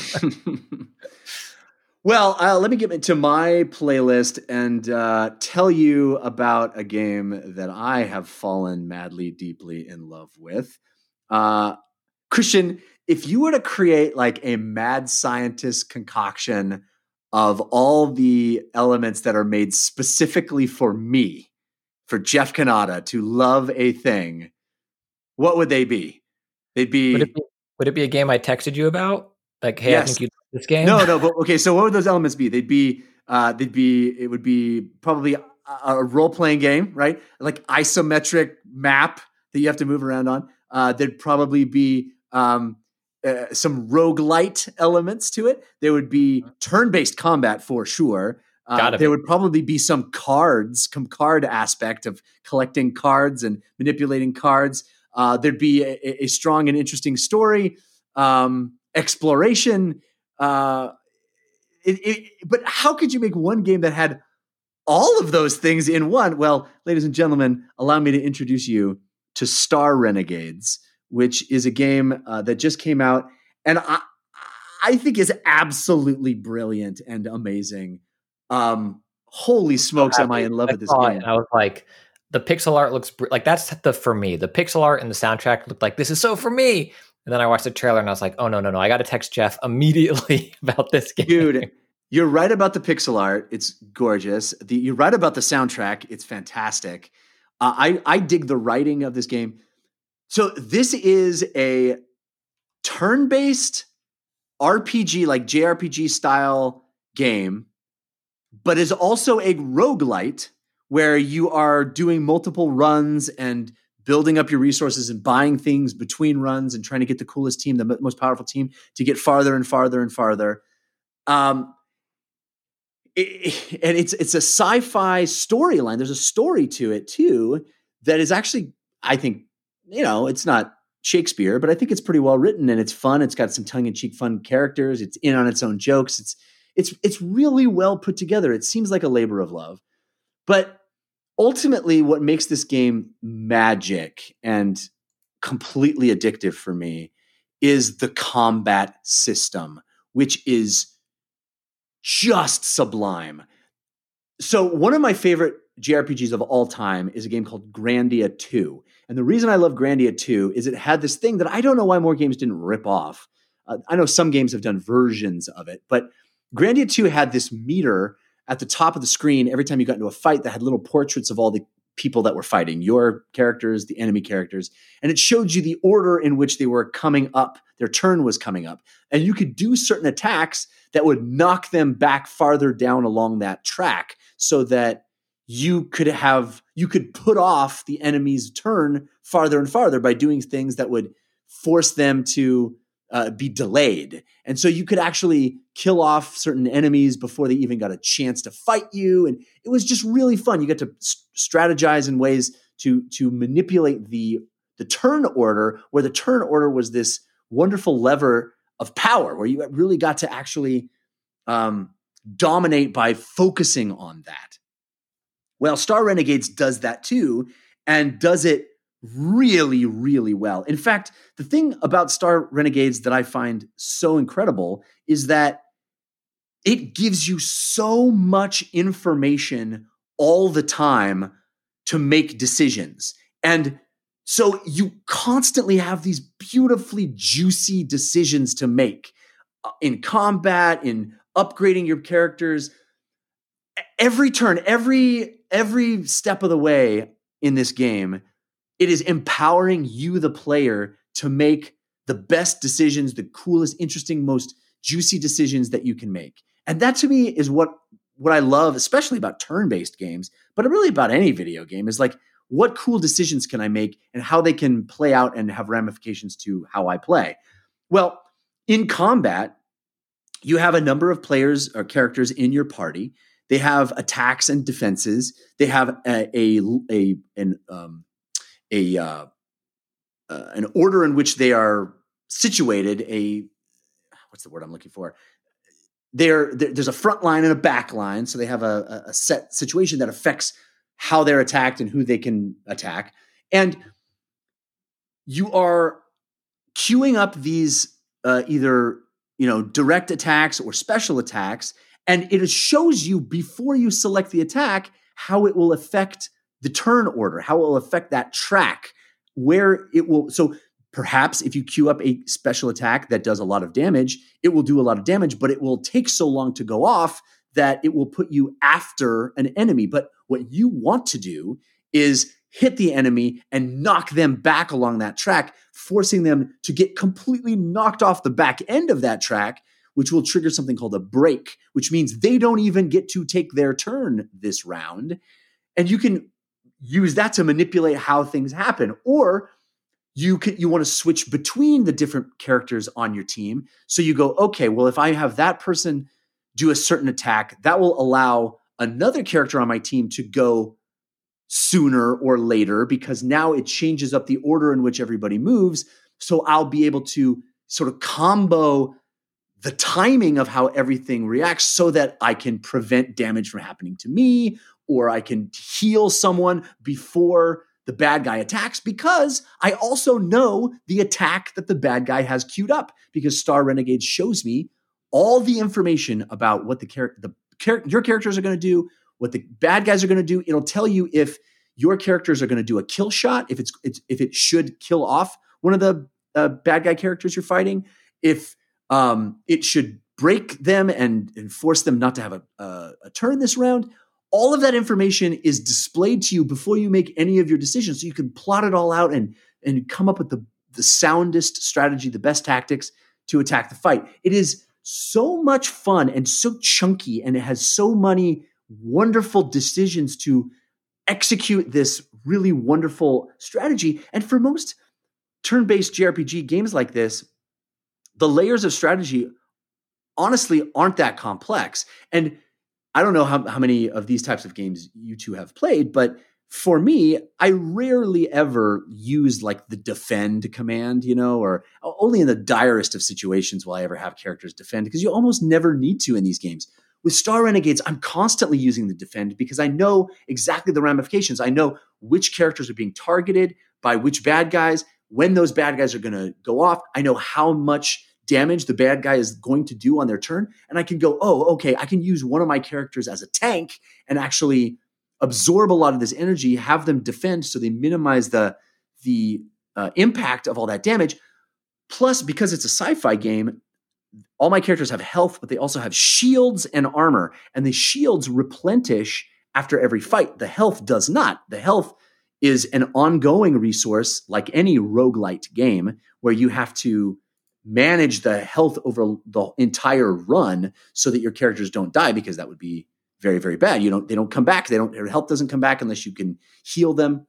Well, uh, let me get into my playlist and uh, tell you about a game that I have fallen madly, deeply in love with. Uh, Christian, if you were to create like a mad scientist concoction of all the elements that are made specifically for me, for Jeff Kanata to love a thing, what would they be? They'd be... Would it be, would it be a game I texted you about? Like, hey, Yes. I think you like this game? No, no, but okay. So what would those elements be? They'd be, uh, they'd be, it would be probably a, a role playing game, right? Like isometric map that you have to move around on. Uh, there'd probably be um, uh, some roguelite elements to it. There would be turn based combat for sure. Uh, Gotta there be. would probably be some cards, some card aspect of collecting cards and manipulating cards. Uh, there'd be a, a strong and interesting story. Um, exploration, uh, it, it, but how could you make one game that had all of those things in one? Well, ladies and gentlemen, allow me to introduce you to Star Renegades, which is a game uh, that just came out, and I, I think is absolutely brilliant and amazing. Um, holy smokes, am I in love I with this saw it game? and I was like, the pixel art looks br- like that's the for me. The pixel art and the soundtrack looked like this is so for me. And then I watched the trailer and I was like, oh no, no, no! I got to text Jeff immediately about this game, Dude, you're right about the pixel art. It's gorgeous. The, you're right about the soundtrack. It's fantastic. Uh, I, I dig the writing of this game. So this is a turn-based R P G, like J R P G style game, but is also a roguelite where you are doing multiple runs and building up your resources and buying things between runs and trying to get the coolest team, the most powerful team, to get farther and farther and farther. Um, it, and it's it's a sci-fi storyline. There's a story to it too that is actually, I think, you know, it's not Shakespeare, but I think it's pretty well written and it's fun. It's got some tongue-in-cheek fun characters. It's in on its own jokes. It's it's it's really well put together. It seems like a labor of love, but ultimately, what makes this game magic and completely addictive for me is the combat system, which is just sublime. So one of my favorite J R P Gs of all time is a game called Grandia two. And the reason I love Grandia two is it had this thing that I don't know why more games didn't rip off. Uh, I know some games have done versions of it, but Grandia two had this meter at the top of the screen every time you got into a fight that had little portraits of all the people that were fighting, your characters, the enemy characters. And it showed you the order in which they were coming up. Their turn was coming up. And you could do certain attacks that would knock them back farther down along that track so that you could have, you could put off the enemy's turn farther and farther by doing things that would force them to uh, be delayed. And so you could actually kill off certain enemies before they even got a chance to fight you. And it was just really fun. You get to s- strategize in ways to, to manipulate the, the turn order, where the turn order was this wonderful lever of power, where you really got to actually um, dominate by focusing on that. Well, Star Renegades does that too, and does it really, really well. In fact, the thing about Star Renegades that I find so incredible is that it gives you so much information all the time to make decisions. And so you constantly have these beautifully juicy decisions to make uh, in combat, in upgrading your characters. Every turn, every every step of the way in this game, it is empowering you, the player, to make the best decisions, the coolest, interesting, most juicy decisions that you can make. And that to me is what, what I love, especially about turn-based games, but really about any video game, is like, what cool decisions can I make and how they can play out and have ramifications to how I play? Well, in combat, you have a number of players or characters in your party. They have attacks and defenses. They have a, a, a an um, a uh, uh, an order in which they are situated. A what's the word I'm looking for? They're, they're, there's a front line and a back line, so they have a, a set situation that affects how they're attacked and who they can attack. And you are queuing up these uh, either you know direct attacks or special attacks. And it shows you before you select the attack how it will affect the turn order, how it will affect that track, where it will. So perhaps if you queue up a special attack that does a lot of damage, it will do a lot of damage, but it will take so long to go off that it will put you after an enemy. But what you want to do is hit the enemy and knock them back along that track, forcing them to get completely knocked off the back end of that track, which will trigger something called a break, which means they don't even get to take their turn this round. And you can use that to manipulate how things happen. Or you can, you want to switch between the different characters on your team. So you go, okay, well, if I have that person do a certain attack, that will allow another character on my team to go sooner or later, because now it changes up the order in which everybody moves. So I'll be able to sort of combo the timing of how everything reacts so that I can prevent damage from happening to me, or I can heal someone before the bad guy attacks, because I also know the attack that the bad guy has queued up, because Star Renegade shows me all the information about what the character, the char- your characters are going to do, what the bad guys are going to do. It'll tell you if your characters are going to do a kill shot, if it's, it's if it should kill off one of the uh, bad guy characters you're fighting, if Um, it should break them and, and force them not to have a, a, a turn this round. All of that information is displayed to you before you make any of your decisions, so you can plot it all out and, and come up with the, the soundest strategy, the best tactics to attack the fight. It is so much fun and so chunky, and it has so many wonderful decisions to execute this really wonderful strategy. And for most turn-based J R P G games like this, the layers of strategy honestly aren't that complex. And I don't know how, how many of these types of games you two have played, but for me, I rarely ever use like the defend command, you know, or only in the direst of situations will I ever have characters defend, because you almost never need to in these games. With Star Renegades, I'm constantly using the defend because I know exactly the ramifications. I know which characters are being targeted by which bad guys, when those bad guys are going to go off. I know how much damage the bad guy is going to do on their turn. And I can go, oh, okay, I can use one of my characters as a tank and actually absorb a lot of this energy, have them defend so they minimize the, the uh, impact of all that damage. Plus, because it's a sci-fi game, all my characters have health, but they also have shields and armor. And the shields replenish after every fight. The health does not. The health is an ongoing resource, like any roguelite game, where you have to manage the health over the entire run so that your characters don't die, because that would be very, very bad. You don't, they don't come back. They don't, their health doesn't come back unless you can heal them.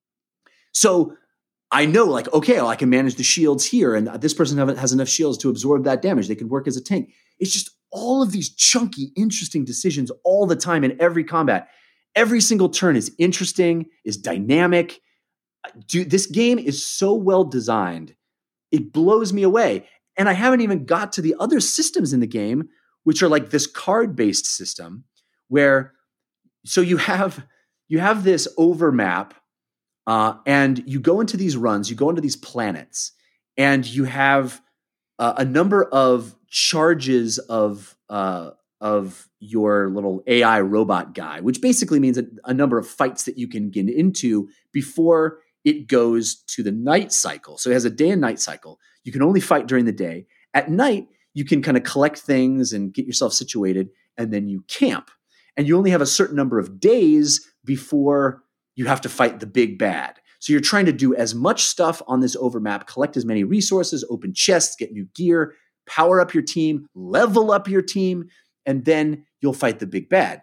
So I know, like, okay, well, I can manage the shields here, and this person have, has enough shields to absorb that damage. They can work as a tank. It's just all of these chunky, interesting decisions all the time in every combat. Every single turn is interesting, is dynamic. Dude, this game is so well designed. It blows me away. And I haven't even got to the other systems in the game, which are like this card-based system where, so you have, you have this overmap, uh, and you go into these runs, you go into these planets, and you have uh, a number of charges of, uh, of your little A I robot guy, which basically means a, a number of fights that you can get into before it goes to the night cycle. So it has a day and night cycle. You can only fight during the day. At night, you can kind of collect things and get yourself situated, and then you camp. And you only have a certain number of days before you have to fight the big bad. So you're trying to do as much stuff on this overmap, collect as many resources, open chests, get new gear, power up your team, level up your team, and then you'll fight the big bad.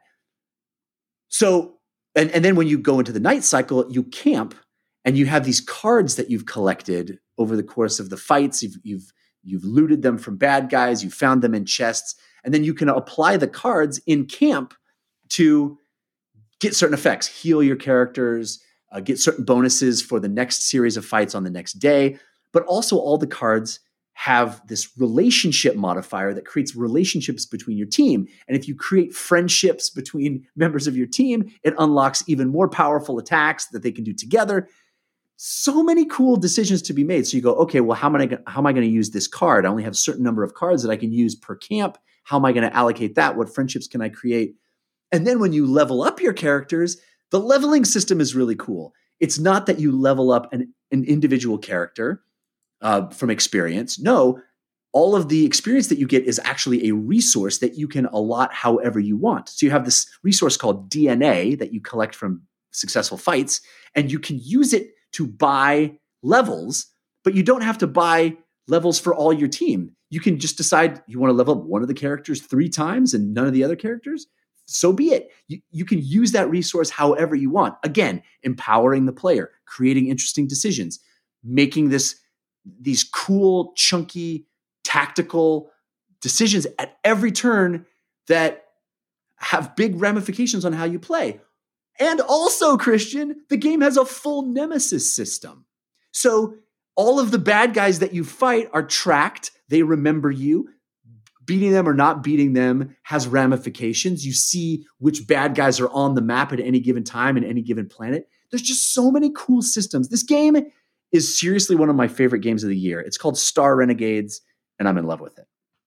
So, and, and then when you go into the night cycle, you camp, and you have these cards that you've collected over the course of the fights. You've, you've you've looted them from bad guys, you found them in chests, and then you can apply the cards in camp to get certain effects, heal your characters, uh, get certain bonuses for the next series of fights on the next day. But also all the cards have this relationship modifier that creates relationships between your team. And if you create friendships between members of your team, it unlocks even more powerful attacks that they can do together. So many cool decisions to be made. So you go, okay, well, how am I gonna, how am I going to use this card? I only have a certain number of cards that I can use per camp. How am I going to allocate that? What friendships can I create? And then when you level up your characters, the leveling system is really cool. It's not that you level up an, an individual character uh, from experience. No, all of the experience that you get is actually a resource that you can allot however you want. So you have this resource called D N A that you collect from successful fights, and you can use it to buy levels, but you don't have to buy levels for all your team. You can just decide you want to level up one of the characters three times and none of the other characters. So be it. You, you can use that resource however you want. Again, empowering the player, creating interesting decisions, making this these cool, chunky, tactical decisions at every turn that have big ramifications on how you play. And also, Christian, the game has a full nemesis system. So all of the bad guys that you fight are tracked. They remember you. Beating them or not beating them has ramifications. You see which bad guys are on the map at any given time and any given planet. There's just so many cool systems. This game is seriously one of my favorite games of the year. It's called Star Renegades, and I'm in love with it.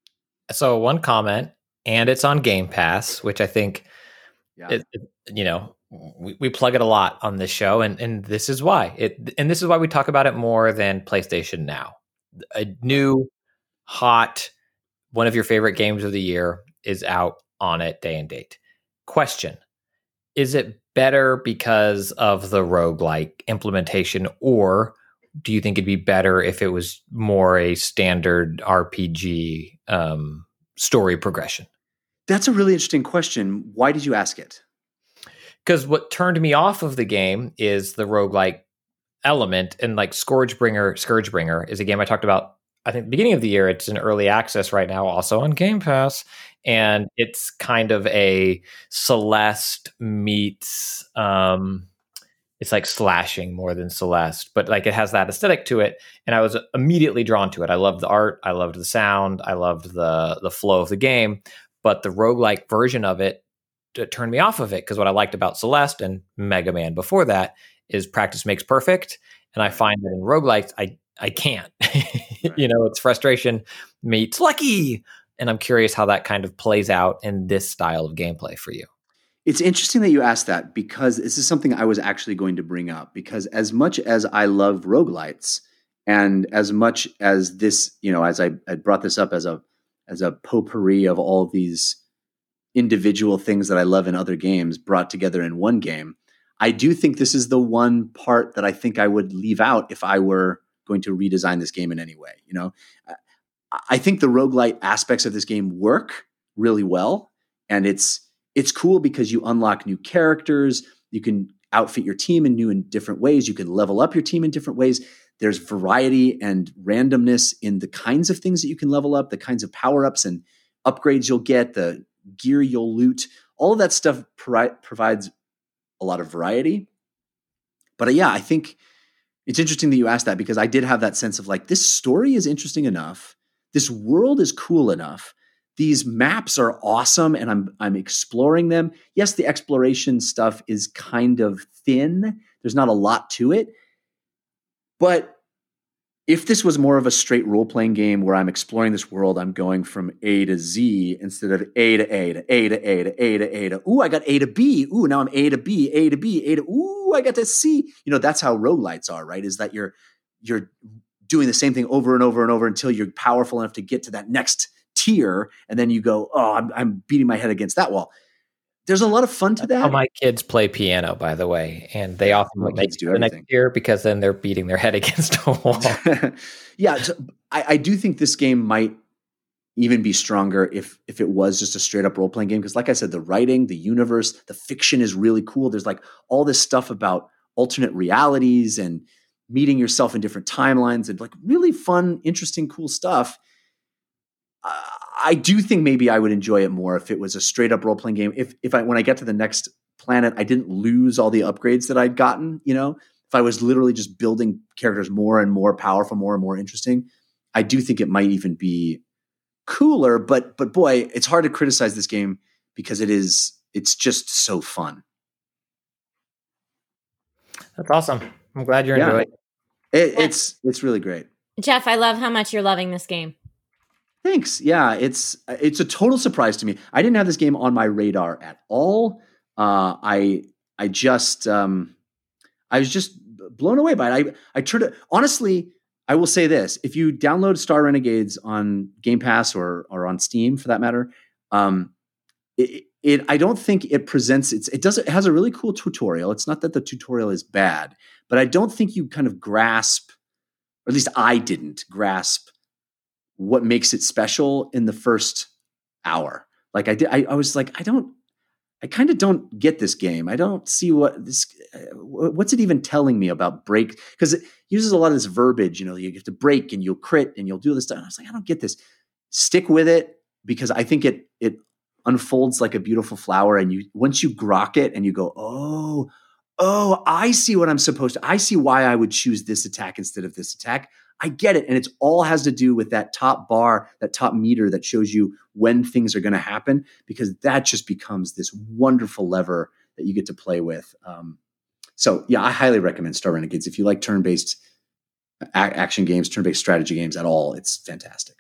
So one comment, and it's on Game Pass, which I think, Yeah. it, it, you know, we, we plug it a lot on this show, and, and this is why. It and this is why we talk about it more than PlayStation Now. A new, hot, one of your favorite games of the year is out on it day and date. Question: is it better because of the roguelike implementation, or do you think it'd be better if it was more a standard R P G um, story progression? That's a really interesting question. Why did you ask it? Because what turned me off of the game is the roguelike element, and like Scourgebringer, Scourgebringer is a game I talked about, I think, beginning of the year. It's in early access right now, also on Game Pass. And it's kind of a Celeste meets, um, it's like slashing more than Celeste, but like it has that aesthetic to it. And I was immediately drawn to it. I loved the art. I loved the sound. I loved the the flow of the game. But the roguelike version of it, it turned me off of it, because what I liked about Celeste and Mega Man before that is practice makes perfect. And I find that in roguelikes, I, I can't. You know, it's frustration meets lucky. And I'm curious how that kind of plays out in this style of gameplay for you. It's interesting that you asked that, because this is something I was actually going to bring up. Because as much as I love roguelites, and as much as this, you know, as I, I brought this up as a as a potpourri of all these individual things that I love in other games brought together in one game, I do think this is the one part that I think I would leave out if I were going to redesign this game in any way. You know, I think the roguelite aspects of this game work really well, and it's it's cool because you unlock new characters. You can outfit your team in new and different ways. You can level up your team in different ways. There's variety and randomness in the kinds of things that you can level up, the kinds of power-ups and upgrades you'll get, the gear you'll loot. All of that stuff pro- provides a lot of variety. But uh, yeah, I think it's interesting that you asked that, because I did have that sense of like, this story is interesting enough. This world is cool enough. These maps are awesome, and I'm I'm exploring them. Yes, the exploration stuff is kind of thin. There's not a lot to it. But if this was more of a straight role-playing game where I'm exploring this world, I'm going from A to Z instead of A to A to A to A to A to A to, ooh, I got A to B. Ooh, now I'm A to B, A to B, A to, ooh, I got to C. You know, that's how roguelites are, right? Is that you're you're doing the same thing over and over and over until you're powerful enough to get to that next tier, and then you go, oh, I'm, I'm beating my head against that wall. There's a lot of fun to that. How my kids play piano, by the way, and they often My make kids it do to the next everything. year, because then they're beating their head against a wall. Yeah, so I, I do think this game might even be stronger if if it was just a straight up role playing game. Because like I said, the writing, the universe, the fiction is really cool. There's like all this stuff about alternate realities and meeting yourself in different timelines and like really fun, interesting, cool stuff. Uh, I do think maybe I would enjoy it more if it was a straight up role playing game. If if I when I get to the next planet, I didn't lose all the upgrades that I'd gotten. You know, if I was literally just building characters more and more powerful, more and more interesting, I do think it might even be cooler. But but boy, it's hard to criticize this game because it is it's just so fun. That's awesome. I'm glad you're Yeah. enjoying it. It, it's it's really great. Jeff, I love how much you're loving this game. Thanks. Yeah, it's it's a total surprise to me. I didn't have this game on my radar at all. Uh, I I just um, I was just blown away by it. I I tried to honestly. I will say this: if you download Star Renegades on Game Pass or or on Steam, for that matter, um, it, it I don't think it presents it's it does it has a really cool tutorial. It's not that the tutorial is bad, but I don't think you kind of grasp, or at least I didn't grasp, what makes it special in the first hour. Like I did, I, I was like, I don't, I kind of don't get this game. I don't see what this, what's it even telling me about break? Because it uses a lot of this verbiage, you know, you have to break and you'll crit and you'll do this stuff. And I was like, I don't get this. Stick with it because I think it, it unfolds like a beautiful flower. And you, once you grok it and you go, oh, oh, I see what I'm supposed to, I see why I would choose this attack instead of this attack. I get it. And it's all has to do with that top bar, that top meter that shows you when things are going to happen, because that just becomes this wonderful lever that you get to play with. Um, so yeah, I highly recommend Star Renegades. If you like turn-based a- action games, turn-based strategy games at all, it's fantastic.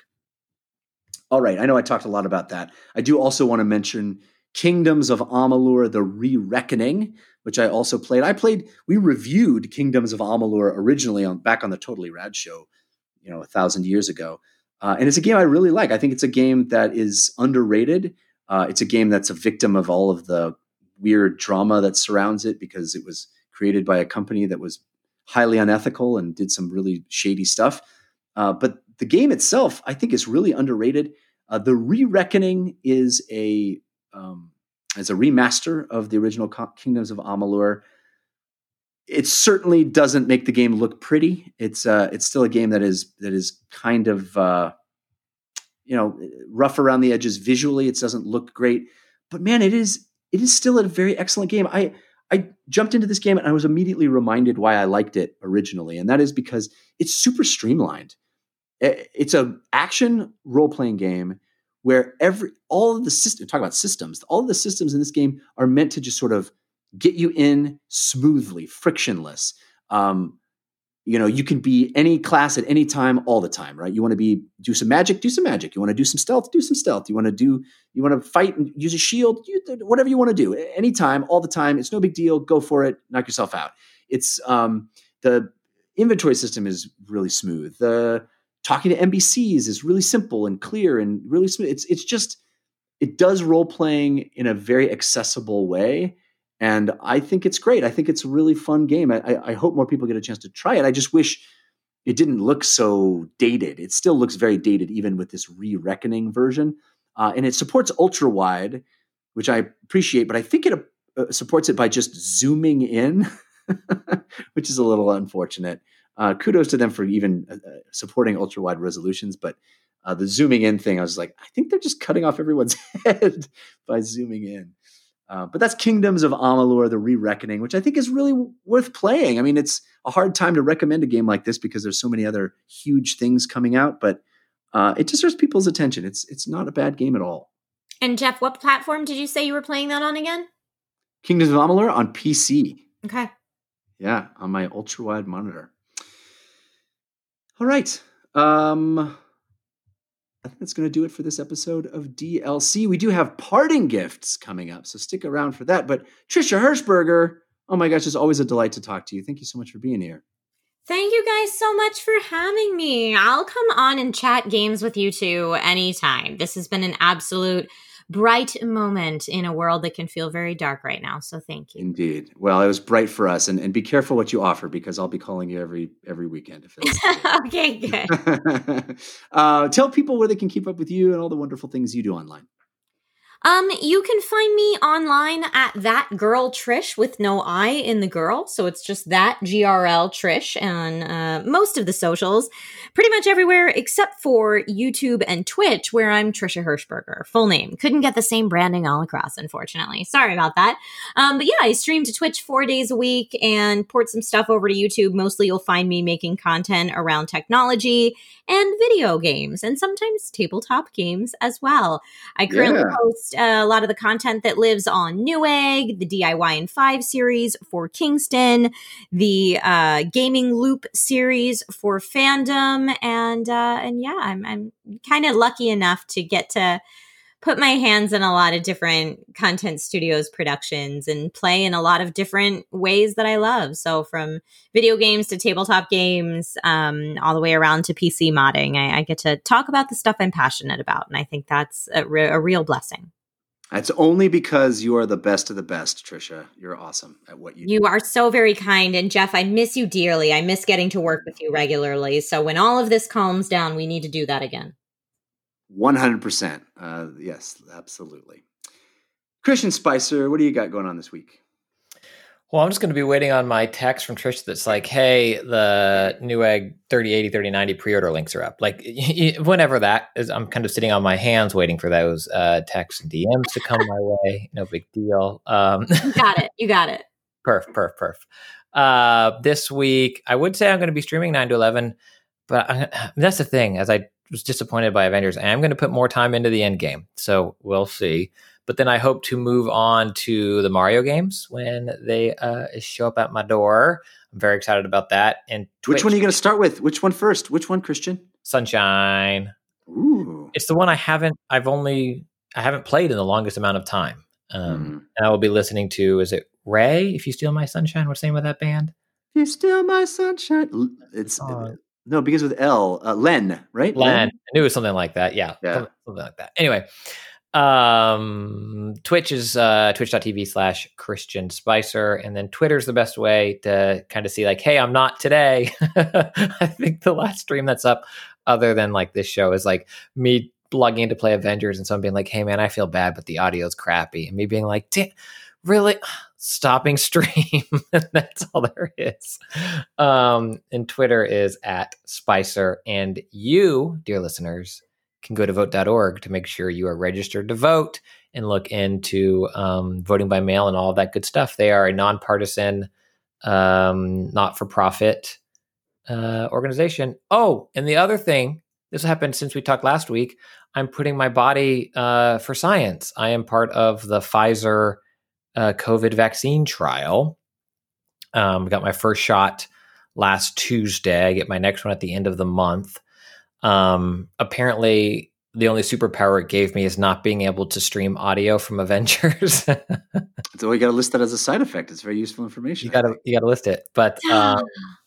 All right. I know I talked a lot about that. I do also want to mention Kingdoms of Amalur: The Re-Reckoning, which I also played. I played, we reviewed Kingdoms of Amalur originally on back on the Totally Rad show, you know, a thousand years ago. Uh, and it's a game I really like. I think it's a game that is underrated. Uh, it's a game that's a victim of all of the weird drama that surrounds it because it was created by a company that was highly unethical and did some really shady stuff. Uh, but the game itself, I think, is really underrated. Uh, the Re-Reckoning is a um, is a remaster of the original Kingdoms of Amalur. It certainly doesn't make the game look pretty. It's uh, it's still a game that is that is kind of uh, you know rough around the edges visually. It doesn't look great, but man, it is it is still a very excellent game. I I jumped into this game and I was immediately reminded why I liked it originally, and that is because it's super streamlined. It's an action role playing game where every all of the systems, talk about systems, all of the systems in this game are meant to just sort of get you in smoothly, frictionless. Um, you know, you can be any class at any time, all the time, right? You want to be do some magic, do some magic. You want to do some stealth, do some stealth. You want to do, you want to fight and use a shield, you, whatever you want to do, anytime, all the time. It's no big deal. Go for it. Knock yourself out. It's um, the inventory system is really smooth. The talking to N P Cs is really simple and clear and really smooth. It's it's just it does role playing in a very accessible way. And I think it's great. I think it's a really fun game. I, I hope more people get a chance to try it. I just wish it didn't look so dated. It still looks very dated, even with this Re-Reckoning version. Uh, and it supports ultra wide, which I appreciate, but I think it uh, supports it by just zooming in, which is a little unfortunate. Uh, kudos to them for even uh, supporting ultra wide resolutions. But uh, the zooming in thing, I was like, I think they're just cutting off everyone's head by zooming in. Uh, but that's Kingdoms of Amalur: The Re-Reckoning, which I think is really w- worth playing. I mean, it's a hard time to recommend a game like this because there's so many other huge things coming out, but uh, it deserves people's attention. It's it's not a bad game at all. And Jeff, what platform did you say you were playing that on again? Kingdoms of Amalur on P C. Okay. Yeah, on my ultra-wide monitor. All right. Um, I think that's going to do it for this episode of D L C. We do have parting gifts coming up, so stick around for that. But Trisha Hirschberger, oh my gosh, it's always a delight to talk to you. Thank you so much for being here. Thank you guys so much for having me. I'll come on and chat games with you two anytime. This has been an absolute bright moment in a world that can feel very dark right now. So thank you. Indeed. Well, it was bright for us, and, and be careful what you offer because I'll be calling you every every weekend. If that's Okay, good. uh, tell people where they can keep up with you and all the wonderful things you do online. Um, you can find me online at that girl Trish with no I in the girl. So it's just that G R L Trish on uh, most of the socials, pretty much everywhere except for YouTube and Twitch, where I'm Trisha Hirschberger, full name. Couldn't get the same branding all across, unfortunately. Sorry about that. Um, but yeah, I stream to Twitch four days a week and port some stuff over to YouTube. Mostly you'll find me making content around technology and video games, and sometimes tabletop games as well. I currently Yeah. post uh, a lot of the content that lives on Newegg, the D I Y in five series for Kingston, the uh, Gaming Loop series for Fandom, and uh, and yeah, I'm I'm kind of lucky enough to get to put my hands in a lot of different content studios productions and play in a lot of different ways that I love. So from video games to tabletop games, um, all the way around to P C modding, I, I get to talk about the stuff I'm passionate about. And I think that's a, re- a real blessing. It's only because you are the best of the best, Trisha. You're awesome at what you do. You are so very kind. And Jeff, I miss you dearly. I miss getting to work with you regularly. So when all of this calms down, we need to do that again. one hundred percent. Uh, yes, absolutely. Christian Spicer, what do you got going on this week? Well, I'm just going to be waiting on my text from Trish that's like, hey, the Newegg thirty eighty, thirty ninety pre-order links are up. Like, whenever that is, I'm kind of sitting on my hands waiting for those uh, texts and D Ms to come my way. No big deal. Um, You got it. You got it. perf, perf, perf. Uh, this week, I would say I'm going to be streaming nine to eleven, but I, that's the thing. As I was disappointed by Avengers, I am going to put more time into the end game. So we'll see. But then I hope to move on to the Mario games when they uh, show up at my door. I'm very excited about that. And Which Twitch, one are you going to start with? Which one first? Which one, Christian? Sunshine. Ooh. It's the one I haven't, I've only, I haven't played in the longest amount of time. Um, Mhm. And I will be listening to, is it Ray? If You Steal My Sunshine? What's the name of that band? You steal my sunshine. L- It's song? no, it begins with L. Uh, Len, right? Len. I knew it was something like that. Yeah. Yeah. Something, something like that. Anyway, um, Twitch is uh, twitch.tv slash Christian Spicer. And then Twitter's the best way to kind of see like, hey, I'm not today. I think the last stream that's up other than like this show is like me logging in to play Avengers and someone being like, hey man, I feel bad, but the audio's crappy. And me being like, damn, really? Stopping stream. That's all there is. Um, and Twitter is at Spicer. And you, dear listeners, can go to vote dot org to make sure you are registered to vote and look into um, voting by mail and all of that good stuff. They are a nonpartisan, um, not-for-profit uh, organization. Oh, and the other thing, this happened since we talked last week, I'm putting my body uh, for science. I am part of the Pfizer uh, COVID vaccine trial. Um, got my first shot last Tuesday. I get my next one at the end of the month. Um, apparently, the only superpower it gave me is not being able to stream audio from Avengers. So we got to list that as a side effect. It's very useful information. you gotta you gotta list it, but um,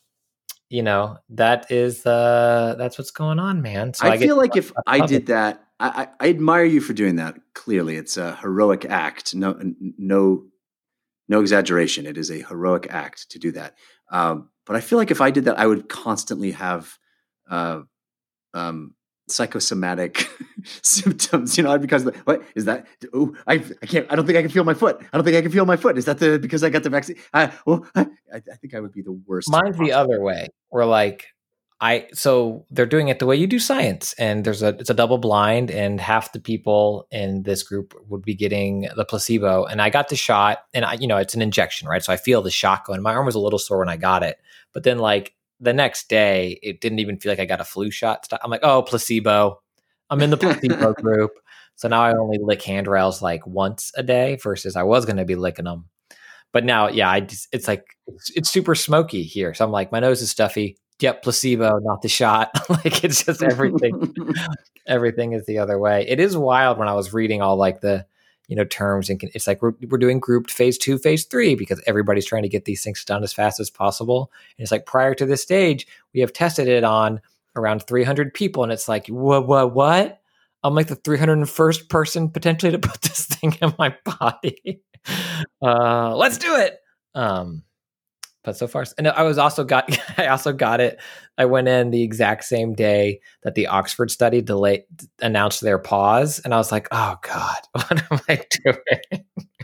you know that is uh, that's what's going on, man. So I, I, get feel to like talk if about I the did that, I, I, I admire you for doing that. Clearly, it's a heroic act. No, no, no exaggeration. It is a heroic act to do that. Um, but I feel like if I did that, I would constantly have uh, um, psychosomatic symptoms. You know, because the, what is that? Oh, I, I can't. I don't think I can feel my foot. I don't think I can feel my foot. Is that the because I got the vaccine? I, well, I, I think I would be the worst. Mine's the possible. other way. We're like, I so they're doing it the way you do science, and there's a it's a double blind, and half the people in this group would be getting the placebo, and I got the shot, and I you know it's an injection, right? So I feel the shock going. My arm was a little sore when I got it, but then like the next day, it didn't even feel like I got a flu shot. I'm like, oh, placebo. I'm in the placebo group, so now I only lick handrails like once a day versus I was going to be licking them. But now, yeah, I just, it's like it's, it's super smoky here, so I'm like, my nose is stuffy. Yep, placebo, not the shot. Like it's just everything. Everything is the other way. It is wild when I was reading all like the, you know, terms and it's like we're we're doing grouped phase two, phase three because everybody's trying to get these things done as fast as possible. And it's like prior to this stage, we have tested it on around three hundred people, and it's like what what what? I'm like the three hundred first person potentially to put this thing in my body. Uh, let's do it. Um, but so far, and I was also got, I also got it. I went in the exact same day that the Oxford study delay announced their pause. And I was like, oh God, what am I doing?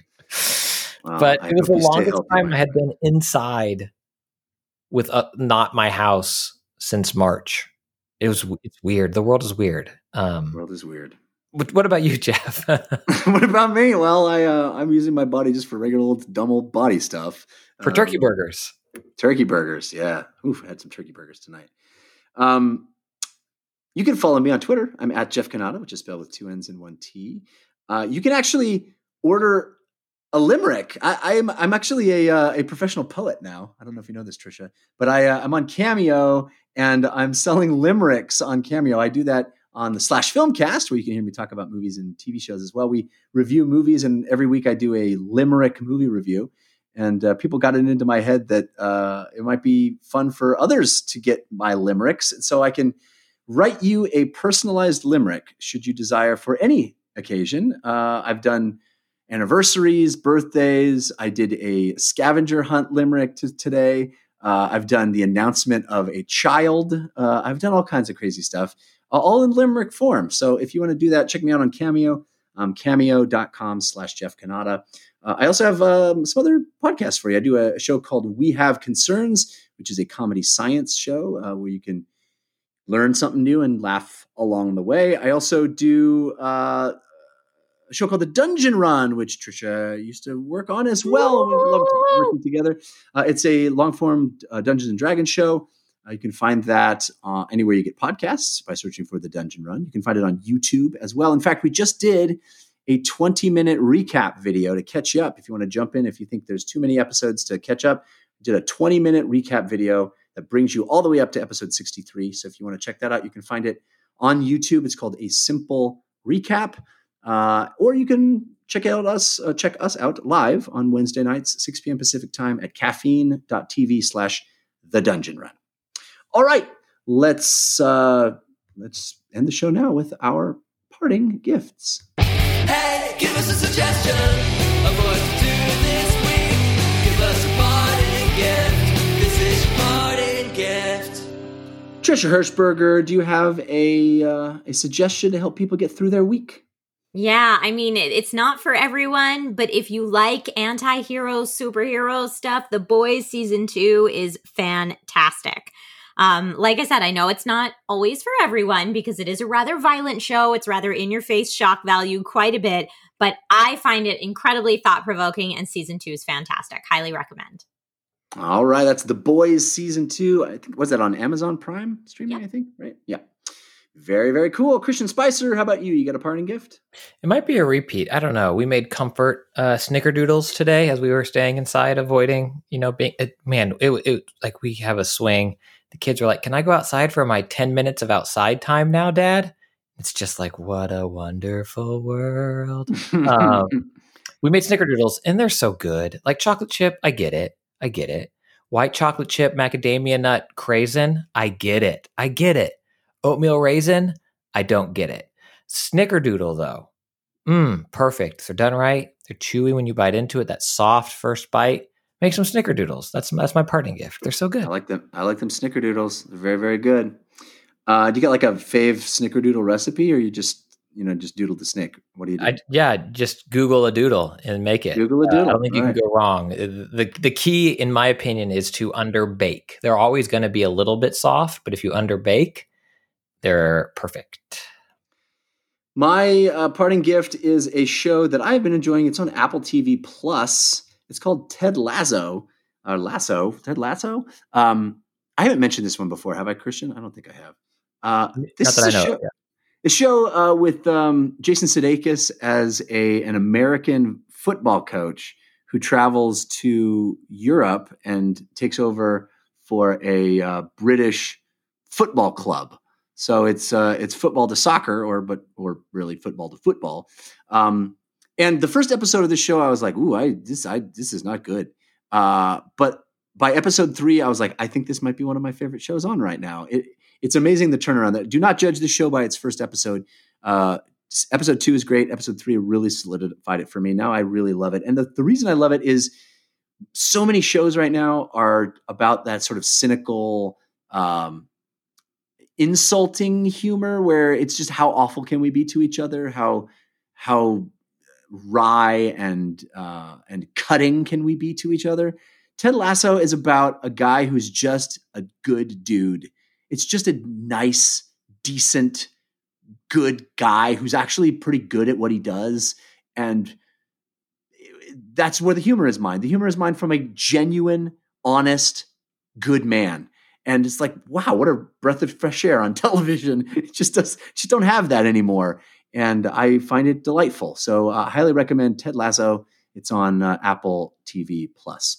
Well, but I it was hope the you stay longest healthy, time my I had friend. been inside with a, not my house since March. It was, it's weird. The world is weird. Um, The world is weird. what, what about you, Jeff? What about me? Well, I uh, I'm using my body just for regular old dumb old body stuff. For turkey Um, burgers. Turkey burgers, yeah. Oof, I had some turkey burgers tonight. Um, you can follow me on Twitter. I'm at Jeff Canada, which is spelled with two N's and one T. Uh, you can actually order a limerick. I, I'm I'm actually a uh, a professional poet now. I don't know if you know this, Trisha, but I uh, I'm on Cameo and I'm selling limericks on Cameo. I do that on the Slash Filmcast, where you can hear me talk about movies and T V shows as well. We review movies, and every week I do a limerick movie review. And uh, people got it into my head that uh, it might be fun for others to get my limericks. And so I can write you a personalized limerick should you desire for any occasion. Uh, I've done anniversaries, birthdays. I did a scavenger hunt limerick to today. Uh, I've done the announcement of a child. Uh, I've done all kinds of crazy stuff, uh, all in limerick form. So if you want to do that, check me out on Cameo, um, cameo.com slash Jeff Canada. Uh, I also have um, some other podcasts for you. I do a, a show called We Have Concerns, which is a comedy science show uh, where you can learn something new and laugh along the way. I also do uh, a show called The Dungeon Run, which Trisha used to work on as well. We loved working together. Uh, it's a long-form uh, Dungeons and Dragons show. Uh, you can find that uh, anywhere you get podcasts by searching for The Dungeon Run. You can find it on YouTube as well. In fact, we just did a twenty minute recap video to catch you up. If you want to jump in, if you think there's too many episodes to catch up, we did a twenty minute recap video that brings you all the way up to episode sixty-three. So if you want to check that out, you can find it on YouTube. It's called A Simple Recap. Uh, or you can check out us, uh, check us out live on Wednesday nights, six p.m. Pacific time at caffeine.tv slash the dungeon run. All right, let's uh, let's end the show now with our parting gifts. Hey, give us a suggestion of what to do this week. Give us a parting gift. This is your parting gift. Trisha Hirschberger, do you have a uh, a suggestion to help people get through their week? Yeah, I mean, it, it's not for everyone, but if you like anti-hero, superhero stuff, The Boys Season two is fantastic. Um, like I said, I know it's not always for everyone because it is a rather violent show. It's rather in-your-face shock value quite a bit, but I find it incredibly thought-provoking, and Season two is fantastic. Highly recommend. All right, that's The Boys Season two. I think, was that on Amazon Prime streaming, Yeah. I think, right? Yeah. Very, very cool. Christian Spicer, how about you? You got a parting gift? It might be a repeat. I don't know. We made comfort uh, snickerdoodles today as we were staying inside, avoiding, you know, being, it, man, it, it like we have a swing. The kids were like, can I go outside for my ten minutes of outside time now, Dad? It's just like, what a wonderful world. Um, we made snickerdoodles and they're so good. Like chocolate chip, I get it. I get it. White chocolate chip, macadamia nut, craisin, I get it. I get it. Oatmeal raisin, I don't get it. Snickerdoodle, though, mmm, perfect. They're done right. They're chewy when you bite into it. That soft first bite. Make some snickerdoodles. That's that's my parting gift. They're so good. I like them. I like them snickerdoodles. They're very, very good. Uh, do you got like a fave snickerdoodle recipe, or you just, you know, just doodle the snick? What do you do? I, yeah, just Google a doodle and make it. Google a Uh, doodle. I don't think you All can go wrong. The the key, in my opinion, is to underbake. They're always going to be a little bit soft, but if you underbake, they're perfect. My uh, parting gift is a show that I've been enjoying. It's on Apple T V Plus. It's called Ted Lasso. Or Lasso. Ted Lasso. Um, I haven't mentioned this one before, have I, Christian? I don't think I have. Uh, this Not is that I a know. show, of, yeah. a show uh, with um, Jason Sudeikis as a an American football coach who travels to Europe and takes over for a uh, British football club. So it's uh, it's football to soccer, or but or really football to football. Um, and the first episode of the show, I was like, "Ooh, I this I this is not good." Uh, but by episode three, I was like, "I think this might be one of my favorite shows on right now." It it's amazing the turnaround. That do not judge the show by its first episode. Uh, episode two is great. Episode three really solidified it for me. Now I really love it, and the the reason I love it is so many shows right now are about that sort of cynical, um, insulting humor where it's just how awful can we be to each other? How, how wry and, uh, and cutting can we be to each other? Ted Lasso is about a guy who's just a good dude. It's just a nice, decent, good guy who's actually pretty good at what he does. And that's where the humor is mined. The humor is mined from a genuine, honest, good man. And it's like, wow, what a breath of fresh air on television. It just does, just don't have that anymore. And I find it delightful. So I uh, highly recommend Ted Lasso. It's on uh, Apple T V Plus.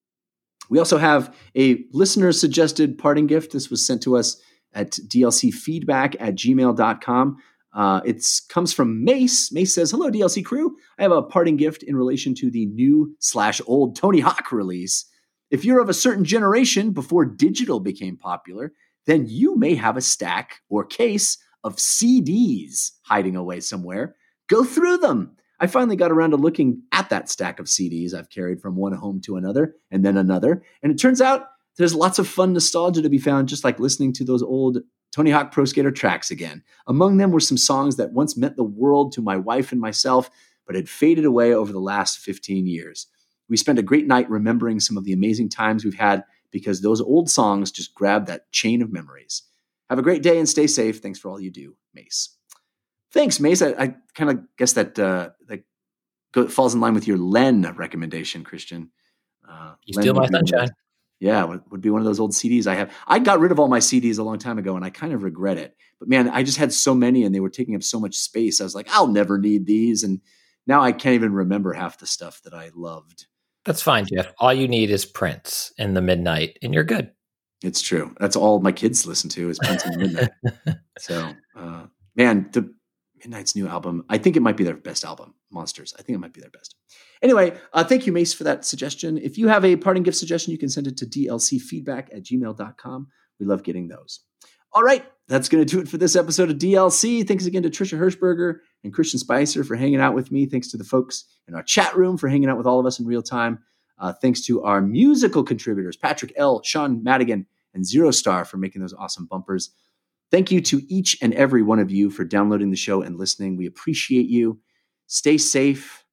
We also have a listener suggested parting gift. This was sent to us at dlcfeedback at gmail dot com. Uh, it comes from Mace. Mace says, hello, D L C crew. I have a parting gift in relation to the new slash old Tony Hawk release. If you're of a certain generation before digital became popular, then you may have a stack or case of C Ds hiding away somewhere. Go through them. I finally got around to looking at that stack of C Ds I've carried from one home to another and then another. And it turns out there's lots of fun nostalgia to be found, just like listening to those old Tony Hawk Pro Skater tracks again. Among them were some songs that once meant the world to my wife and myself, but had faded away over the last fifteen years. We spent a great night remembering some of the amazing times we've had because those old songs just grabbed that chain of memories. Have a great day and stay safe. Thanks for all you do, Mace. Thanks, Mace. I, I kind of guess that uh, that go, falls in line with your Len recommendation, Christian. Uh, you steal my sunshine. Yeah, would, would be one of those old C Ds I have. I got rid of all my C Ds a long time ago, and I kind of regret it. But man, I just had so many, and they were taking up so much space. I was like, I'll never need these, and now I can't even remember half the stuff that I loved. That's fine, Jeff. All you need is Prince in the midnight, and you're good. It's true. That's all my kids listen to is Prince in the Midnight. So, uh, man, the Midnight's new album, I think it might be their best album, Monsters. I think it might be their best. Anyway, uh, thank you, Mace, for that suggestion. If you have a parting gift suggestion, you can send it to dlcfeedback at gmail dot com. We love getting those. All right, that's going to do it for this episode of D L C. Thanks again to Trisha Hirschberger and Christian Spicer for hanging out with me. Thanks to the folks in our chat room for hanging out with all of us in real time. Uh, thanks to our musical contributors, Patrick L., Sean Madigan, and Zero Star for making those awesome bumpers. Thank you to each and every one of you for downloading the show and listening. We appreciate you. Stay safe.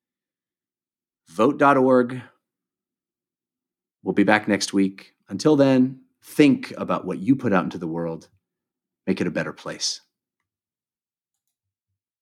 vote dot org. We'll be back next week. Until then, think about what you put out into the world. Make it a better place.